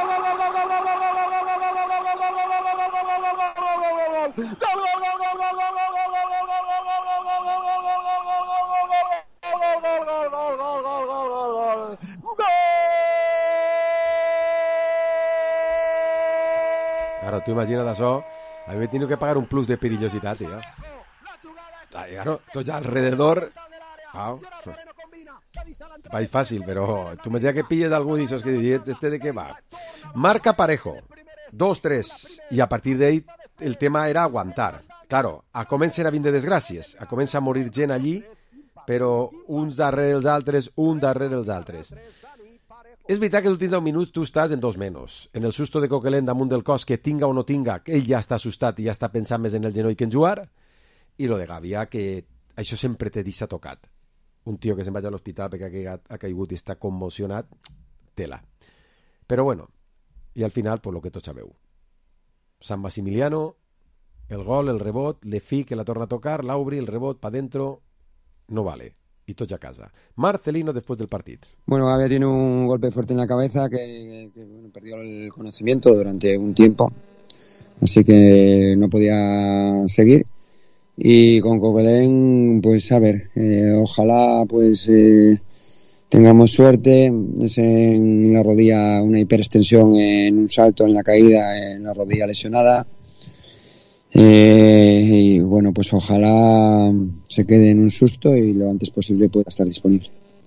Speaker 4: Claro, tú imagina't això, a mi he tenido que pagar un plus de perillositat, tío. Claro, tots alrededor... Wow. Va fàcil, però tu imagina que pilles algú d'aixòs que dius, este de què va? Marca Parejo, dos tres, i a partir d'ahí el tema era aguantar. Claro, a comencen a vindre desgràcies, a comença a morir gent allí, però uns darrere els altres, un darrere els altres. És veritat que els últims deu minuts tu estàs en dos menys. En el susto de Coquelin damunt del cos, que tinga o no tinga, ell ja està assustat i ja està pensant més en el genoll que en jugar, i lo de Gavia, que això sempre te deixa tocat. Un tio que se'n vaig a l'hospital perquè ha caigut i està commocionat, tela. Però bueno, I al final, pues, lo que tots sabeu. San Maximiliano, el gol, el rebot, Lefi que la torna a tocar, Laubri, el rebot, pa dentro, no vale. Y tots a casa. Marcelino después del partido.
Speaker 17: Bueno, Gavia tiene un golpe fuerte en la cabeza que, que bueno, perdió el conocimiento durante un tiempo. Así que no podía seguir. Y con Coquelin, pues a ver, eh, ojalá pues eh, tengamos suerte. Es en la rodilla una hiperextensión en un salto en la caída, en la rodilla lesionada. Eh, y bueno, pues ojalá se quede en un susto y lo antes posible pueda estar disponible.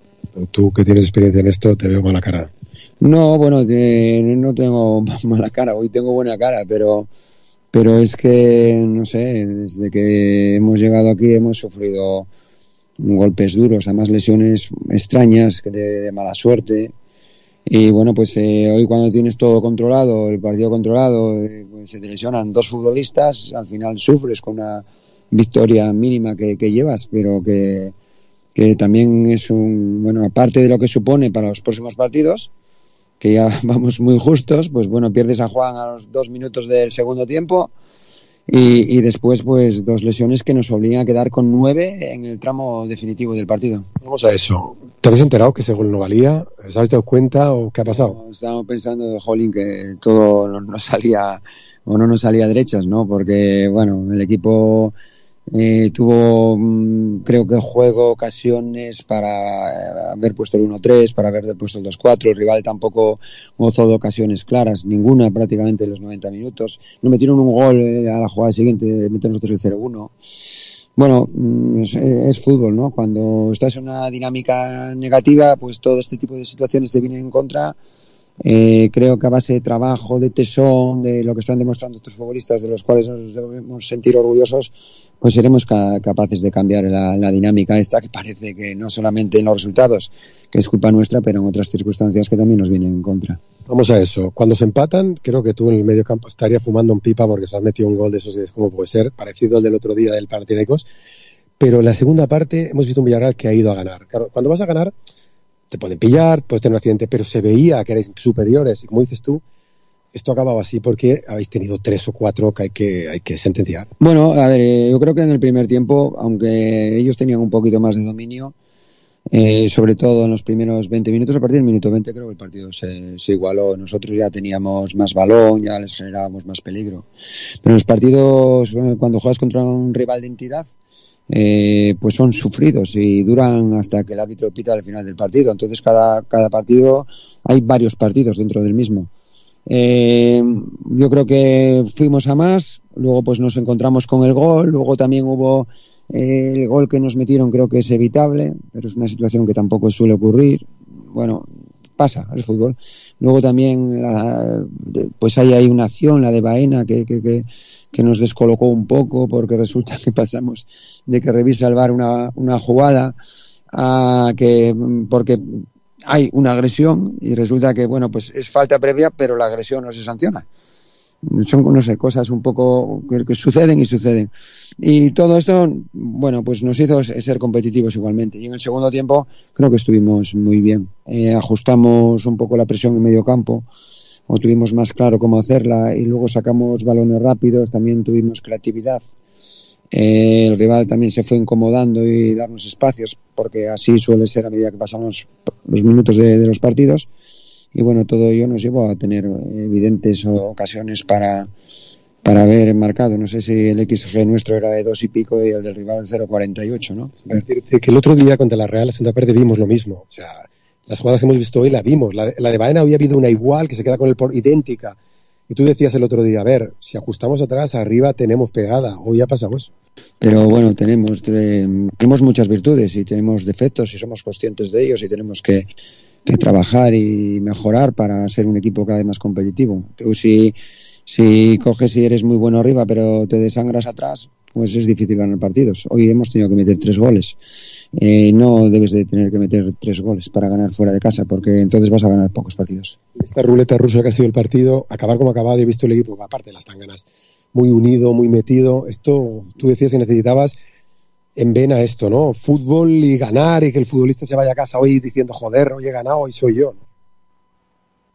Speaker 18: Tú que tienes experiencia en esto, te veo mala cara.
Speaker 17: No, bueno, te, no tengo mala cara, hoy tengo buena cara, pero pero es que, no sé, desde que hemos llegado aquí hemos sufrido golpes duros, además lesiones extrañas, de, de mala suerte. Y bueno, pues eh, hoy cuando tienes todo controlado, el partido controlado, eh, pues se te lesionan dos futbolistas, al final sufres con una victoria mínima que, que llevas, pero que, que también es un, bueno, aparte de lo que supone para los próximos partidos, que ya vamos muy justos, pues bueno, pierdes a Juan a los dos minutos del segundo tiempo y, y después pues dos lesiones que nos obligan a quedar con nueve en el tramo definitivo del partido.
Speaker 18: Vamos a eso. ¿Te habéis enterado que ese gol no valía? ¿Os habéis dado cuenta o qué ha pasado?
Speaker 17: No, estábamos pensando, jolín, que todo no, no salía o no nos salía derechas, ¿no? Porque, bueno, el equipo eh, tuvo, mmm, creo que juego, ocasiones para haber puesto el uno tres, para haber puesto el dos cuatro. El rival tampoco gozó de ocasiones claras, ninguna prácticamente en los noventa minutos. No metieron un gol eh, a la jugada siguiente de meter nosotros el cero uno. Bueno, es, es fútbol, ¿no? Cuando estás en una dinámica negativa, pues todo este tipo de situaciones te vienen en contra. Eh, creo que a base de trabajo, de tesón, de lo que están demostrando estos futbolistas, de los cuales nos debemos sentir orgullosos, pues seremos ca- capaces de cambiar la, la dinámica esta, que parece que no solamente en los resultados, que es culpa nuestra, pero en otras circunstancias que también nos vienen en contra.
Speaker 18: Vamos a eso. Cuando se empatan, creo que tú en el medio campo estarías fumando un pipa porque se has metido un gol de esos, ¿cómo puede ser? Parecido al del otro día del Panathinaikos. Pero en la segunda parte hemos visto un Villarreal que ha ido a ganar. Claro, cuando vas a ganar, te pueden pillar, puedes tener un accidente, pero se veía que erais superiores. Y como dices tú, esto acababa así porque habéis tenido tres o cuatro que hay que, hay que sentenciar.
Speaker 17: Bueno, a ver, yo creo que en el primer tiempo, aunque ellos tenían un poquito más de dominio, Eh, sobre todo en los primeros veinte minutos, a partir del minuto veinte creo que el partido se, se igualó. Nosotros ya teníamos más balón, ya les generábamos más peligro. Pero en los partidos, cuando juegas contra un rival de entidad, eh, pues son sufridos y duran hasta que el árbitro pita al final del partido. Entonces cada, cada partido, hay varios partidos dentro del mismo. Eh, yo creo que fuimos a más, luego pues nos encontramos con el gol, luego también hubo el gol que nos metieron, creo que es evitable, pero es una situación que tampoco suele ocurrir. Bueno, pasa, es fútbol. Luego también la, pues hay ahí una acción, la de Baena, que, que, que, que nos descolocó un poco, porque resulta que pasamos de que revisa el V A R una, una jugada a que, porque hay una agresión y resulta que, bueno, pues es falta previa, pero la agresión no se sanciona. Son, no sé, cosas un poco que, que suceden y suceden. Y todo esto, bueno, pues nos hizo ser competitivos igualmente. Y en el segundo tiempo creo que estuvimos muy bien. Eh, ajustamos un poco la presión en medio campo, o tuvimos más claro cómo hacerla, y luego sacamos balones rápidos, también tuvimos creatividad. Eh, el rival también se fue incomodando y darnos espacios, porque así suele ser a medida que pasamos los minutos de, de los partidos. Y bueno, todo ello nos llevó a tener evidentes ocasiones para, para haber marcado. No sé si el X G nuestro era de dos y pico y el del rival cero cuarenta y ocho, ¿no?
Speaker 18: Decirte que el otro día contra la Real, la segunda parte, vimos lo mismo. O sea, las jugadas que hemos visto hoy la vimos. La, la de Baena había habido una igual que se queda con el por idéntica. Y tú decías el otro día, a ver, si ajustamos atrás, arriba tenemos pegada. Hoy ha pasado eso.
Speaker 17: Pero bueno, tenemos, eh, tenemos muchas virtudes y tenemos defectos y somos conscientes de ellos y tenemos que que trabajar y mejorar para ser un equipo cada vez más competitivo. Tú si, si coges y eres muy bueno arriba pero te desangras atrás, pues es difícil ganar partidos. Hoy hemos tenido que meter tres goles. Eh, no debes de tener que meter tres goles para ganar fuera de casa, porque entonces vas a ganar pocos partidos.
Speaker 18: Esta ruleta rusa que ha sido el partido, acabar como ha acabado, he visto el equipo, aparte de las tanganas, muy unido, muy metido. Esto, tú decías que necesitabas en vena esto, ¿no? Fútbol y ganar, y que el futbolista se vaya a casa hoy diciendo, joder, hoy he ganado, hoy soy yo, ¿no?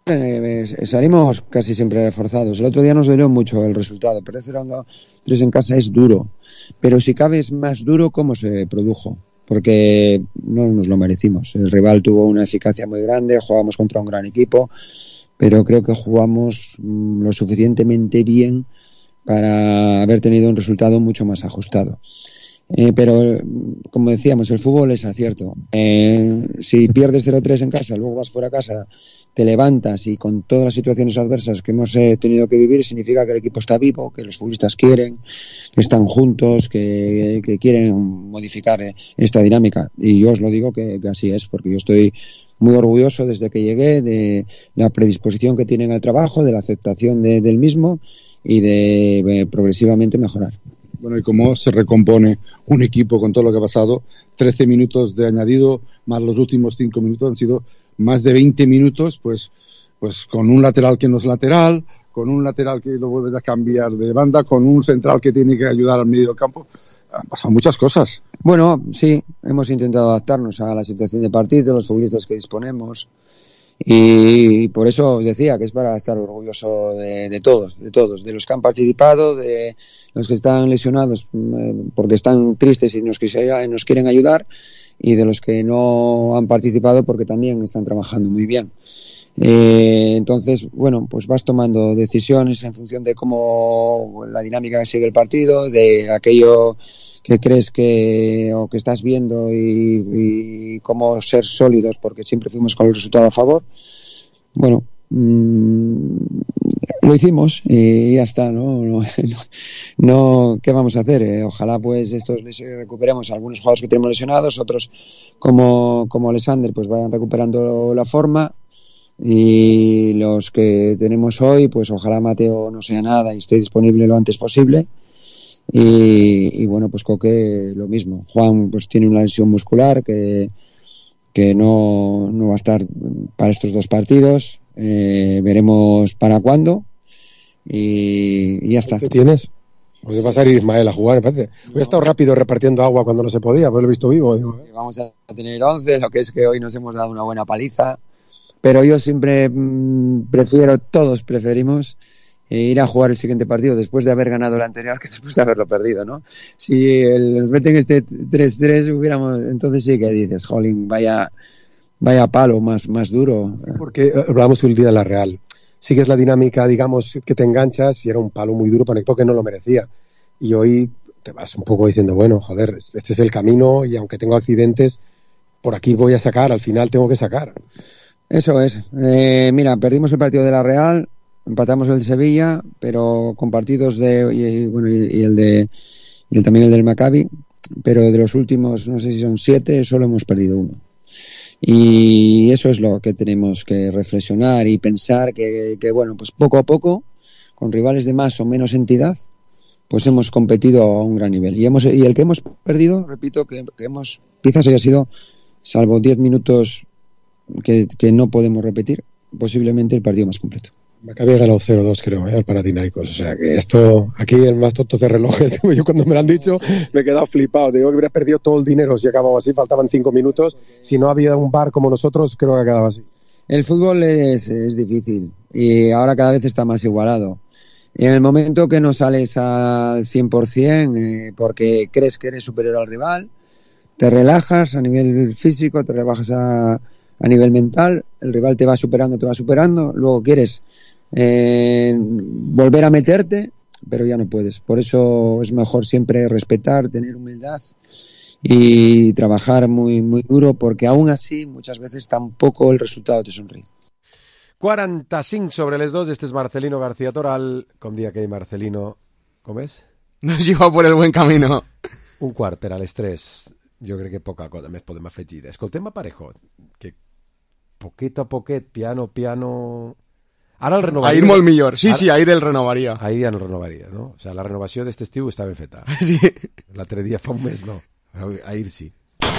Speaker 17: eh, salimos casi siempre reforzados. El otro día nos dolió mucho el resultado. Perder cero a tres en casa es duro, pero si cabe es más duro cómo se produjo, porque no nos lo merecimos. El rival tuvo una eficacia muy grande, jugamos contra un gran equipo, pero creo que jugamos mmm, lo suficientemente bien para haber tenido un resultado mucho más ajustado. Eh, pero, como decíamos, el fútbol es acierto. Eh, si pierdes cero tres en casa, luego vas fuera a casa, te levantas y con todas las situaciones adversas que hemos eh, tenido que vivir, significa que el equipo está vivo, que los futbolistas quieren, que están juntos, que, que quieren modificar eh, esta dinámica. Y yo os lo digo que, que así es, porque yo estoy muy orgulloso desde que llegué de la predisposición que tienen al trabajo, de la aceptación de, del mismo y de, de progresivamente mejorar.
Speaker 19: Bueno, y cómo se recompone un equipo con todo lo que ha pasado. trece minutos de añadido, más los últimos cinco minutos, han sido más de veinte minutos, pues, pues con un lateral que no es lateral, con un lateral que lo vuelves a cambiar de banda, con un central que tiene que ayudar al medio del campo. Han pasado muchas cosas.
Speaker 17: Bueno, sí, hemos intentado adaptarnos a la situación de partido, los futbolistas que disponemos. Y por eso os decía que es para estar orgulloso de, de todos, de todos, de los que han participado, de los que están lesionados eh, porque están tristes y nos, quisiera, nos quieren ayudar, y de los que no han participado porque también están trabajando muy bien. Eh, entonces, bueno, pues vas tomando decisiones en función de cómo la dinámica que sigue el partido, de aquello que crees que o que estás viendo y, y cómo ser sólidos, porque siempre fuimos con el resultado a favor. Bueno, mmm, lo hicimos y ya está, ¿no? No, no ¿qué vamos a hacer? Eh, ojalá pues estos recuperemos algunos jugadores que tenemos lesionados, otros como, como Alexander pues vayan recuperando la forma, y los que tenemos hoy pues ojalá Mateo no sea nada y esté disponible lo antes posible. Y, y bueno, pues Coque lo mismo. Juan pues tiene una lesión muscular que, que no, no va a estar para estos dos partidos. Eh, veremos para cuándo y, y ya está.
Speaker 18: ¿Qué tienes? Pues va a salir Ismael a jugar, me parece. Hoy he estado rápido repartiendo agua cuando no se podía, pues lo he visto vivo. Digo.
Speaker 17: Vamos a tener once, lo que es que hoy nos hemos dado una buena paliza, pero yo siempre mmm, prefiero, todos preferimos ir a jugar el siguiente partido después de haber ganado el anterior que después de haberlo perdido, ¿no? Si el, nos meten este tres tres, hubiéramos, entonces sí que dices, jolín, vaya vaya palo más, más duro.
Speaker 18: Sí, porque hablábamos el día de la Real. Sigues la dinámica, digamos, que te enganchas, y era un palo muy duro para un equipo que no lo merecía. Y hoy te vas un poco diciendo, bueno, joder, este es el camino, y aunque tengo accidentes, por aquí voy a sacar, al final tengo que sacar.
Speaker 17: Eso es. Eh, mira, perdimos el partido de la Real, empatamos el de Sevilla, pero con partidos de y, bueno y, y el de y el, también el del Maccabi, pero de los últimos no sé si son siete, solo hemos perdido uno. Y eso es lo que tenemos que reflexionar y pensar que, que bueno, pues poco a poco, con rivales de más o menos entidad, pues hemos competido a un gran nivel. Y hemos y el que hemos perdido, repito, que, que hemos quizás haya sido, salvo diez minutos que, que no podemos repetir, posiblemente el partido más completo.
Speaker 18: Maccabi ha ganado cero dos, creo, ¿eh? Al Panathinaikos. O sea, que esto, aquí el más tonto de relojes, yo cuando me lo han dicho me he quedado flipado. Digo que hubiera perdido todo el dinero si acababa así, faltaban cinco minutos. Si no había un bar como nosotros, creo que ha quedado así.
Speaker 17: El fútbol es, es difícil y ahora cada vez está más igualado. Y en el momento que no sales al cien por ciento eh, porque crees que eres superior al rival, te relajas a nivel físico, te relajas a, a nivel mental, el rival te va superando, te va superando, luego quieres Eh, volver a meterte, pero ya no puedes. Por eso es mejor siempre respetar, tener humildad y trabajar muy muy duro, porque aún así muchas veces tampoco el resultado te sonríe.
Speaker 4: quaranta-cinc sobre les dos. Este és Marcelino García Toral. Com dia aquell Marcelino, com és?
Speaker 6: Nos lleva por el buen camino.
Speaker 4: Un quart per a les tres. Jo crec que poca cosa més podem afegir. Escoltem a Parejo, que poquet a poquet, piano, piano... Ara el renovaria...
Speaker 6: Ahir molt millor, sí, ara, sí, ahir el renovaria.
Speaker 4: Ahir ja no el renovaria, no? O sea, la renovació d'este estiu està ben feta.
Speaker 6: Sí.
Speaker 4: L'altre dia fa un mes no, ahir sí.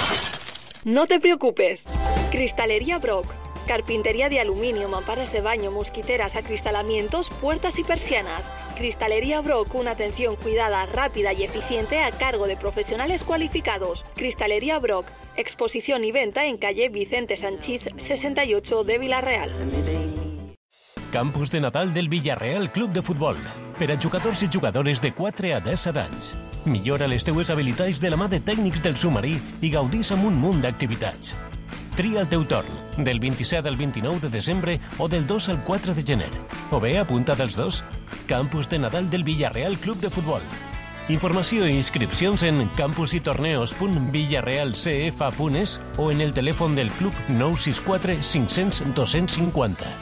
Speaker 20: No te preocupes. Cristalería Brock. Carpintería de aluminio, mamparas de baño, mosquiteras, acristalamientos, puertas y persianas. Cristalería Brock, una atención cuidada, rápida y eficiente a cargo de profesionales cualificados. Cristalería Brock. Exposición y venta en calle Vicente Sanchís sesenta y ocho de Villarreal.
Speaker 21: Campus de Nadal del Villarreal Club de Futbol. Per a jugadors i jugadores de quatre a dèsset anys. Millora les teues habilitats de la mà de tècnics del submarí i gaudís amb un munt d'activitats. Tria el teu torn, del vint-i-set al vint-i-nou de desembre o del dos al quatre de gener. O bé apunta dels dos. Campus de Nadal del Villarreal Club de Futbol. Informació i inscripcions en campusitorneos punt villarreal c f punt es o en el telèfon del club nou sis quatre cinc cents dos cents cinquanta.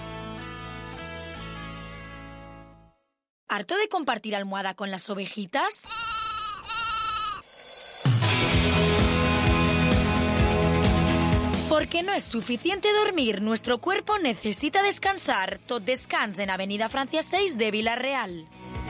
Speaker 9: ¿Harto de compartir almohada con las ovejitas? Porque no es suficiente dormir, nuestro cuerpo necesita descansar. Tot Descans en Avenida Francia seis de Villarreal.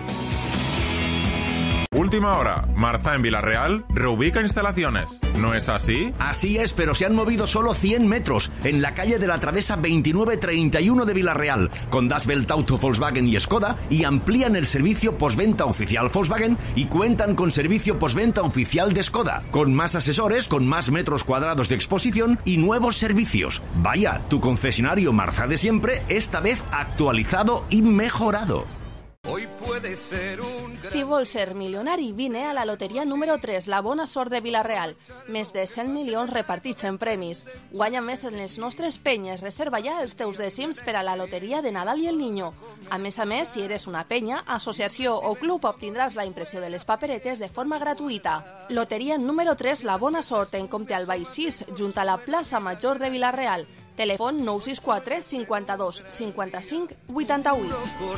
Speaker 22: Última hora, Marza en Villarreal reubica instalaciones. ¿No es así?
Speaker 23: Así es, pero se han movido solo cien metros en la calle de la Travesa veintinueve treinta y uno de Villarreal, con Das Welt Auto Volkswagen y Skoda, y amplían el servicio postventa oficial Volkswagen y cuentan con servicio postventa oficial de Skoda, con más asesores, con más metros cuadrados de exposición y nuevos servicios. Vaya, tu concesionario Marza de siempre, esta vez actualizado y mejorado.
Speaker 24: Hoy puede ser un...
Speaker 20: Si vols ser milionari, vine a la loteria número tres, la bona sort de Villarreal. Més de cent milions repartits en premis. Guanya més en les nostres penyes. Reserva ja els teus dècims per a la loteria de Nadal i el Niño. A més a més, si eres una penya, associació o club, obtindràs la impressió de les paperetes de forma gratuïta. Loteria número tres, la bona sort, en Comte Albay sis, junt a la plaça Major de Villarreal. Telèfon nou sis quatre cinquanta-dos cinquanta-cinc vuitanta-vuit.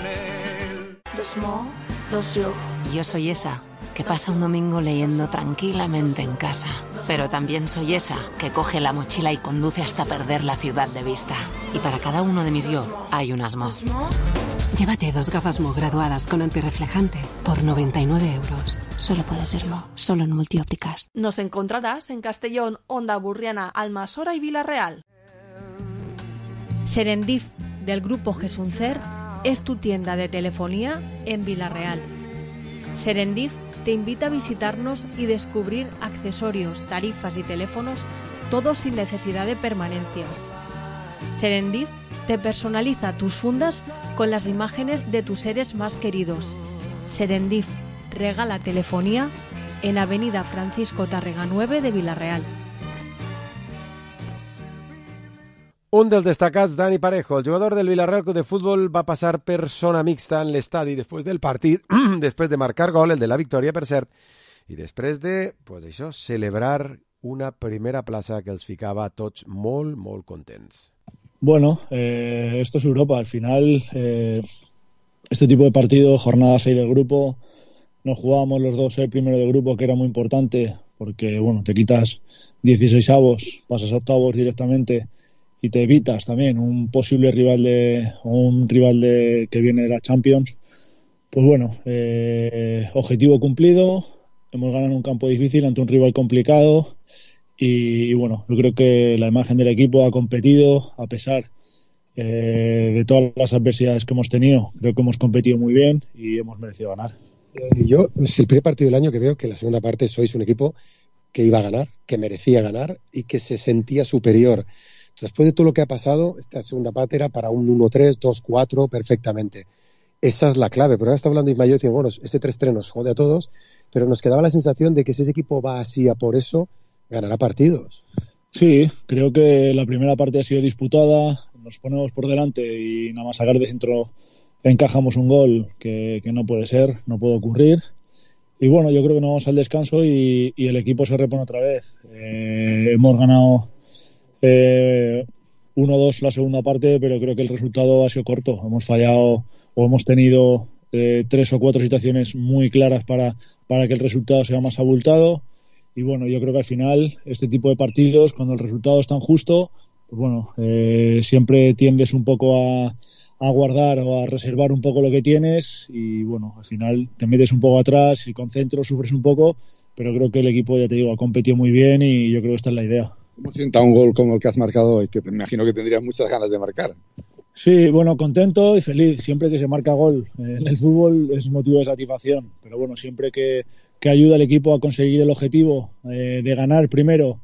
Speaker 25: Yo soy esa que pasa un domingo leyendo tranquilamente en casa, pero también soy esa que coge la mochila y conduce hasta perder la ciudad de vista. Y para cada uno de mis yo hay un Asmo.
Speaker 26: Llévate dos gafas Mo graduadas con antirreflejante por noventa y nueve euros.
Speaker 25: Solo puede ser Mo, solo en Multiópticas.
Speaker 20: Nos encontrarás en Castellón, Onda Burriana, Almasora y Villarreal.
Speaker 8: Serendip, del grupo Gesuncer, es tu tienda de telefonía en Villarreal. Serendip te invita a visitarnos y descubrir accesorios, tarifas y teléfonos, todos sin necesidad de permanencias. Serendip te personaliza tus fundas con las imágenes de tus seres más queridos. Serendip regala telefonía en Avenida Francisco Tárrega nueve de Villarreal.
Speaker 4: Un dels destacats, Dani Parejo, el jugador del Villarreal Club de Futbol, va passar per zona mixta en l'estadi després del partit, després de marcar gol, el de la victòria, per cert, i després de, pues això, celebrar una primera plaça que els ficava a tots molt, molt contents.
Speaker 27: Bueno, eh, esto es Europa. Al final, eh, este tipo de partido, jornada seis del grupo, nos jugábamos los dos el primero del grupo, que era muy importante, porque, bueno, te quitas dieciséis avos, pasas a octavos directamente, y te evitas también un posible rival de un rival de que viene de la Champions. Pues bueno, eh, objetivo cumplido, hemos ganado un campo difícil ante un rival complicado y, y bueno, yo creo que la imagen del equipo ha competido a pesar eh, de todas las adversidades que hemos tenido. Creo que hemos competido muy bien y hemos merecido ganar.
Speaker 18: Yo, es el primer partido del año que veo que en la segunda parte sois un equipo que iba a ganar, que merecía ganar y que se sentía superior. Después de todo lo que ha pasado, esta segunda parte era para un uno tres, dos cuatro perfectamente. Esa es la clave. Pero ahora está hablando Ismael y diciendo, bueno, ese tres tres nos jode a todos, pero nos quedaba la sensación de que si ese equipo va así a por eso, ganará partidos.
Speaker 27: Sí, creo que la primera parte ha sido disputada, nos ponemos por delante y nada más sacar de centro encajamos un gol que, que no puede ser, no puede ocurrir. Y bueno, yo creo que nos vamos al descanso y, y el equipo se repone otra vez. Eh, hemos ganado Eh, uno dos la segunda parte, pero creo que el resultado ha sido corto. Hemos fallado o hemos tenido eh, tres o cuatro situaciones muy claras para, para que el resultado sea más abultado y bueno, yo creo que al final este tipo de partidos, cuando el resultado es tan justo, pues bueno, eh, siempre tiendes un poco a, a guardar o a reservar un poco lo que tienes y bueno, al final te metes un poco atrás y con centro sufres un poco, pero creo que el equipo, ya te digo, ha competido muy bien y yo creo que esta es la idea.
Speaker 19: ¿Cómo sienta un gol como el que has marcado hoy? Que te imagino que tendrías muchas ganas de marcar.
Speaker 27: Sí, bueno, contento y feliz. Siempre que se marca gol en el fútbol es motivo de satisfacción. Pero bueno, siempre que, que ayuda al equipo a conseguir el objetivo eh, de ganar primero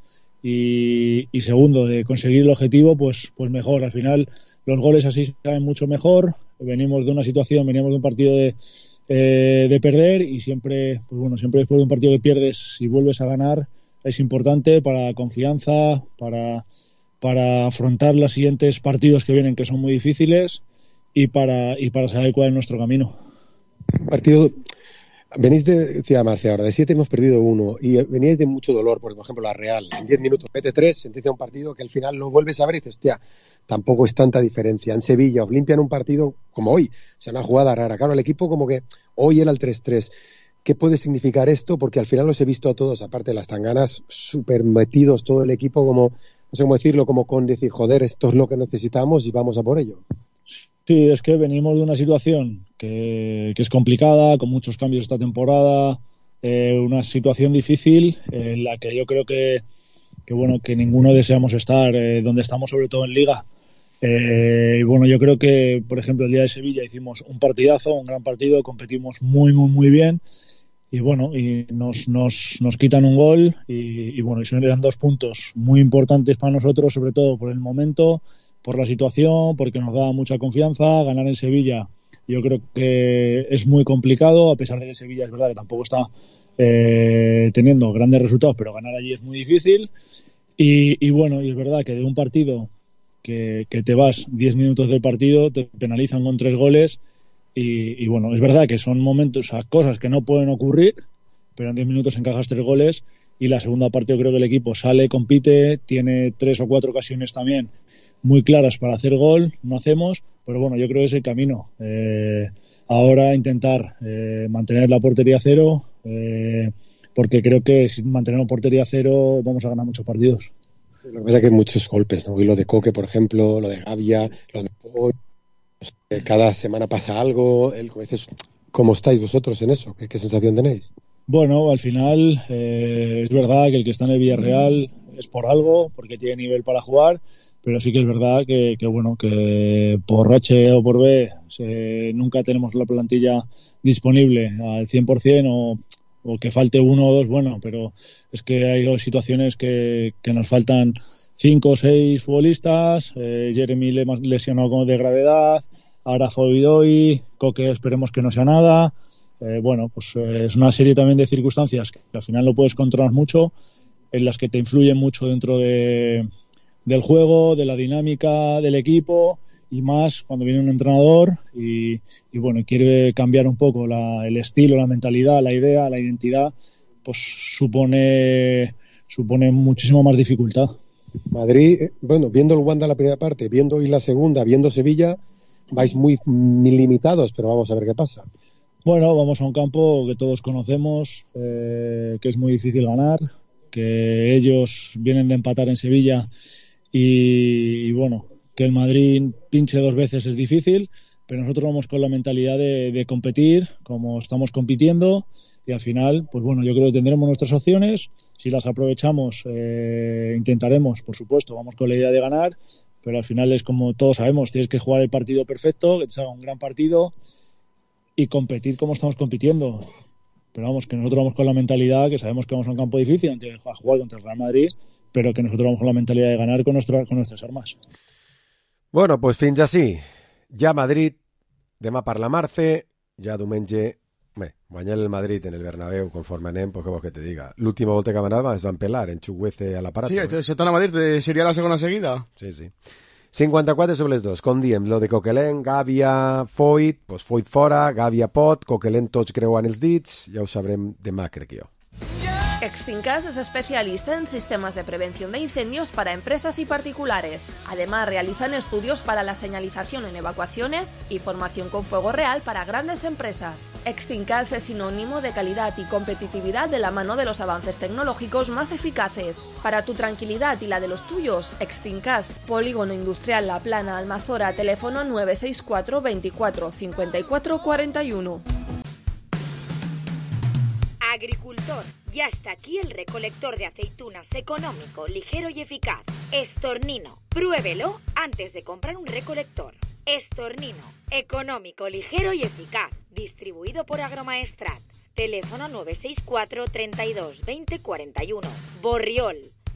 Speaker 27: y, y segundo, de conseguir el objetivo, pues, pues mejor. Al final los goles así saben mucho mejor. Venimos de una situación, veníamos de un partido de, eh, de perder y siempre, pues bueno, siempre después de un partido que pierdes, si vuelves a ganar, es importante para confianza, para, para afrontar los siguientes partidos que vienen, que son muy difíciles, y para, y para saber cuál es nuestro camino.
Speaker 18: Un partido, venís de, decía Marcia ahora, de siete hemos perdido uno, y veníais de mucho dolor, porque por ejemplo la Real, en diez minutos mete tres, sentencia un partido que al final lo vuelves a ver y dices, tía, tampoco es tanta diferencia. En Sevilla os limpian un partido como hoy, o sea, una jugada rara. Claro, el equipo como que hoy era el tres tres. ¿Qué puede significar esto? Porque al final los he visto a todos, aparte de las tanganas, súper metidos, todo el equipo como, no sé cómo decirlo, como con decir, joder, esto es lo que necesitamos y vamos a por ello.
Speaker 27: Sí, es que venimos de una situación que, que es complicada, con muchos cambios esta temporada, eh, una situación difícil en la que yo creo que, que bueno, que ninguno deseamos estar, eh, donde estamos sobre todo en Liga. Eh, y bueno, yo creo que, por ejemplo, el día de Sevilla hicimos un partidazo, un gran partido, competimos muy, muy, muy bien. Y bueno, y nos, nos, nos quitan un gol y, y bueno, y son eran dos puntos muy importantes para nosotros, sobre todo por el momento, por la situación, porque nos da mucha confianza. Ganar en Sevilla yo creo que es muy complicado, a pesar de que Sevilla es verdad que tampoco está eh, teniendo grandes resultados, pero ganar allí es muy difícil. Y, y bueno, y es verdad que de un partido que, que te vas diez minutos del partido, te penalizan con tres goles. Y, y bueno, es verdad que son momentos, o sea, cosas que no pueden ocurrir, pero en diez minutos encajas tres goles y la segunda parte yo creo que el equipo sale, compite, tiene tres o cuatro ocasiones también muy claras para hacer gol, no hacemos, pero bueno, yo creo que es el camino. Eh, ahora intentar eh, mantener la portería cero, eh, porque creo que si mantenemos portería cero vamos a ganar muchos partidos.
Speaker 18: Lo que pasa es que hay muchos golpes, ¿no? Y lo de Coque, por ejemplo, lo de Gavia, lo de Poi. Cada semana pasa algo. El, ¿Cómo estáis vosotros en eso? ¿Qué, qué sensación tenéis?
Speaker 27: Bueno, al final eh, es verdad que el que está en el Villarreal es por algo, porque tiene nivel para jugar, pero sí que es verdad que, que bueno, que por H o por B se, nunca tenemos la plantilla disponible al cien por ciento o, o que falte uno o dos, bueno, pero es que hay situaciones que, que nos faltan cinco o seis futbolistas, eh, Jeremy lesionado como de gravedad, ahora Fovidoi, Coque esperemos que no sea nada. Eh, bueno, pues eh, es una serie también de circunstancias que, que al final no puedes controlar mucho, en las que te influyen mucho dentro de, del juego, de la dinámica del equipo y más cuando viene un entrenador y, y bueno, quiere cambiar un poco la, el estilo, la mentalidad, la idea, la identidad, pues supone, supone muchísimo más dificultad.
Speaker 18: Madrid, bueno, viendo el Wanda la primera parte, viendo hoy la segunda, viendo Sevilla, vais muy limitados, pero vamos a ver qué pasa.
Speaker 27: Bueno, vamos a un campo que todos conocemos, eh, que es muy difícil ganar, que ellos vienen de empatar en Sevilla y, y bueno, que el Madrid pinche dos veces es difícil, pero nosotros vamos con la mentalidad de, de competir, como estamos compitiendo. Y al final, pues bueno, yo creo que tendremos nuestras opciones. Si las aprovechamos, eh, intentaremos, por supuesto, vamos con la idea de ganar. Pero al final es como todos sabemos, tienes que jugar el partido perfecto, que te salga un gran partido y competir como estamos compitiendo. Pero vamos, que nosotros vamos con la mentalidad que sabemos que vamos a un campo difícil, a jugar contra el Real Madrid, pero que nosotros vamos con la mentalidad de ganar con, nuestra, con nuestras armas.
Speaker 4: Bueno, pues fins així. Ja Madrid, demà per la Marce, ja diumenge... Bé, guanyar el Madrid en el Bernabéu conforme anem, pues què vols que te diga? L'última volta que anava es van pelar en Chuguece a l'aparato.
Speaker 6: Sí, eh? Se torna a Madrid, seria la segona seguida.
Speaker 4: Sí, sí. cinquanta-quatre sobre les dos. Com diem, lo de Coquelin, Gàbia, Foyt, pues Foyt fora, Gàbia pot, Coquelin tots creuant els dits, ja ho sabrem demà, crec jo.
Speaker 20: Extincas es especialista en sistemas de prevención de incendios para empresas y particulares. Además, realizan estudios para la señalización en evacuaciones y formación con fuego real para grandes empresas. Extincas es sinónimo de calidad y competitividad de la mano de los avances tecnológicos más eficaces. Para tu tranquilidad y la de los tuyos, Extincas, Polígono Industrial La Plana, Almazora, teléfono nueve seis cuatro veinticuatro cincuenta y cuatro cuarenta y uno.
Speaker 1: Agricultor, ya está aquí el recolector de aceitunas económico, ligero y eficaz. Estornino, pruébelo antes de comprar un recolector. Estornino, económico, ligero y eficaz. Distribuido por Agromaestrat. Teléfono nueve seis cuatro treinta y dos veinte cuarenta y uno. Borriol,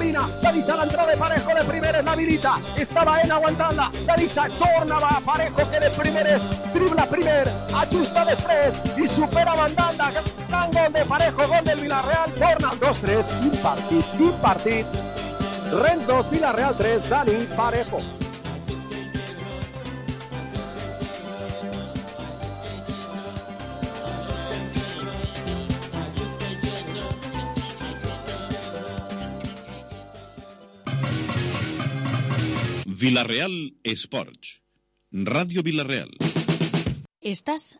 Speaker 5: combina, Danisa l'entrada de Parejo de primeres l'habilita, està Baena aguantant-la, Danisa torna va a Parejo que de primeres dribla primer, ajusta després i supera Mandanda, gran gol de Parejo, gol del Villarreal, torna al dos tres, quin partit, quin partit, Rennes dos, Villarreal tres, Dani Parejo.
Speaker 11: Villarreal Esports. Radio Villarreal.
Speaker 9: Estás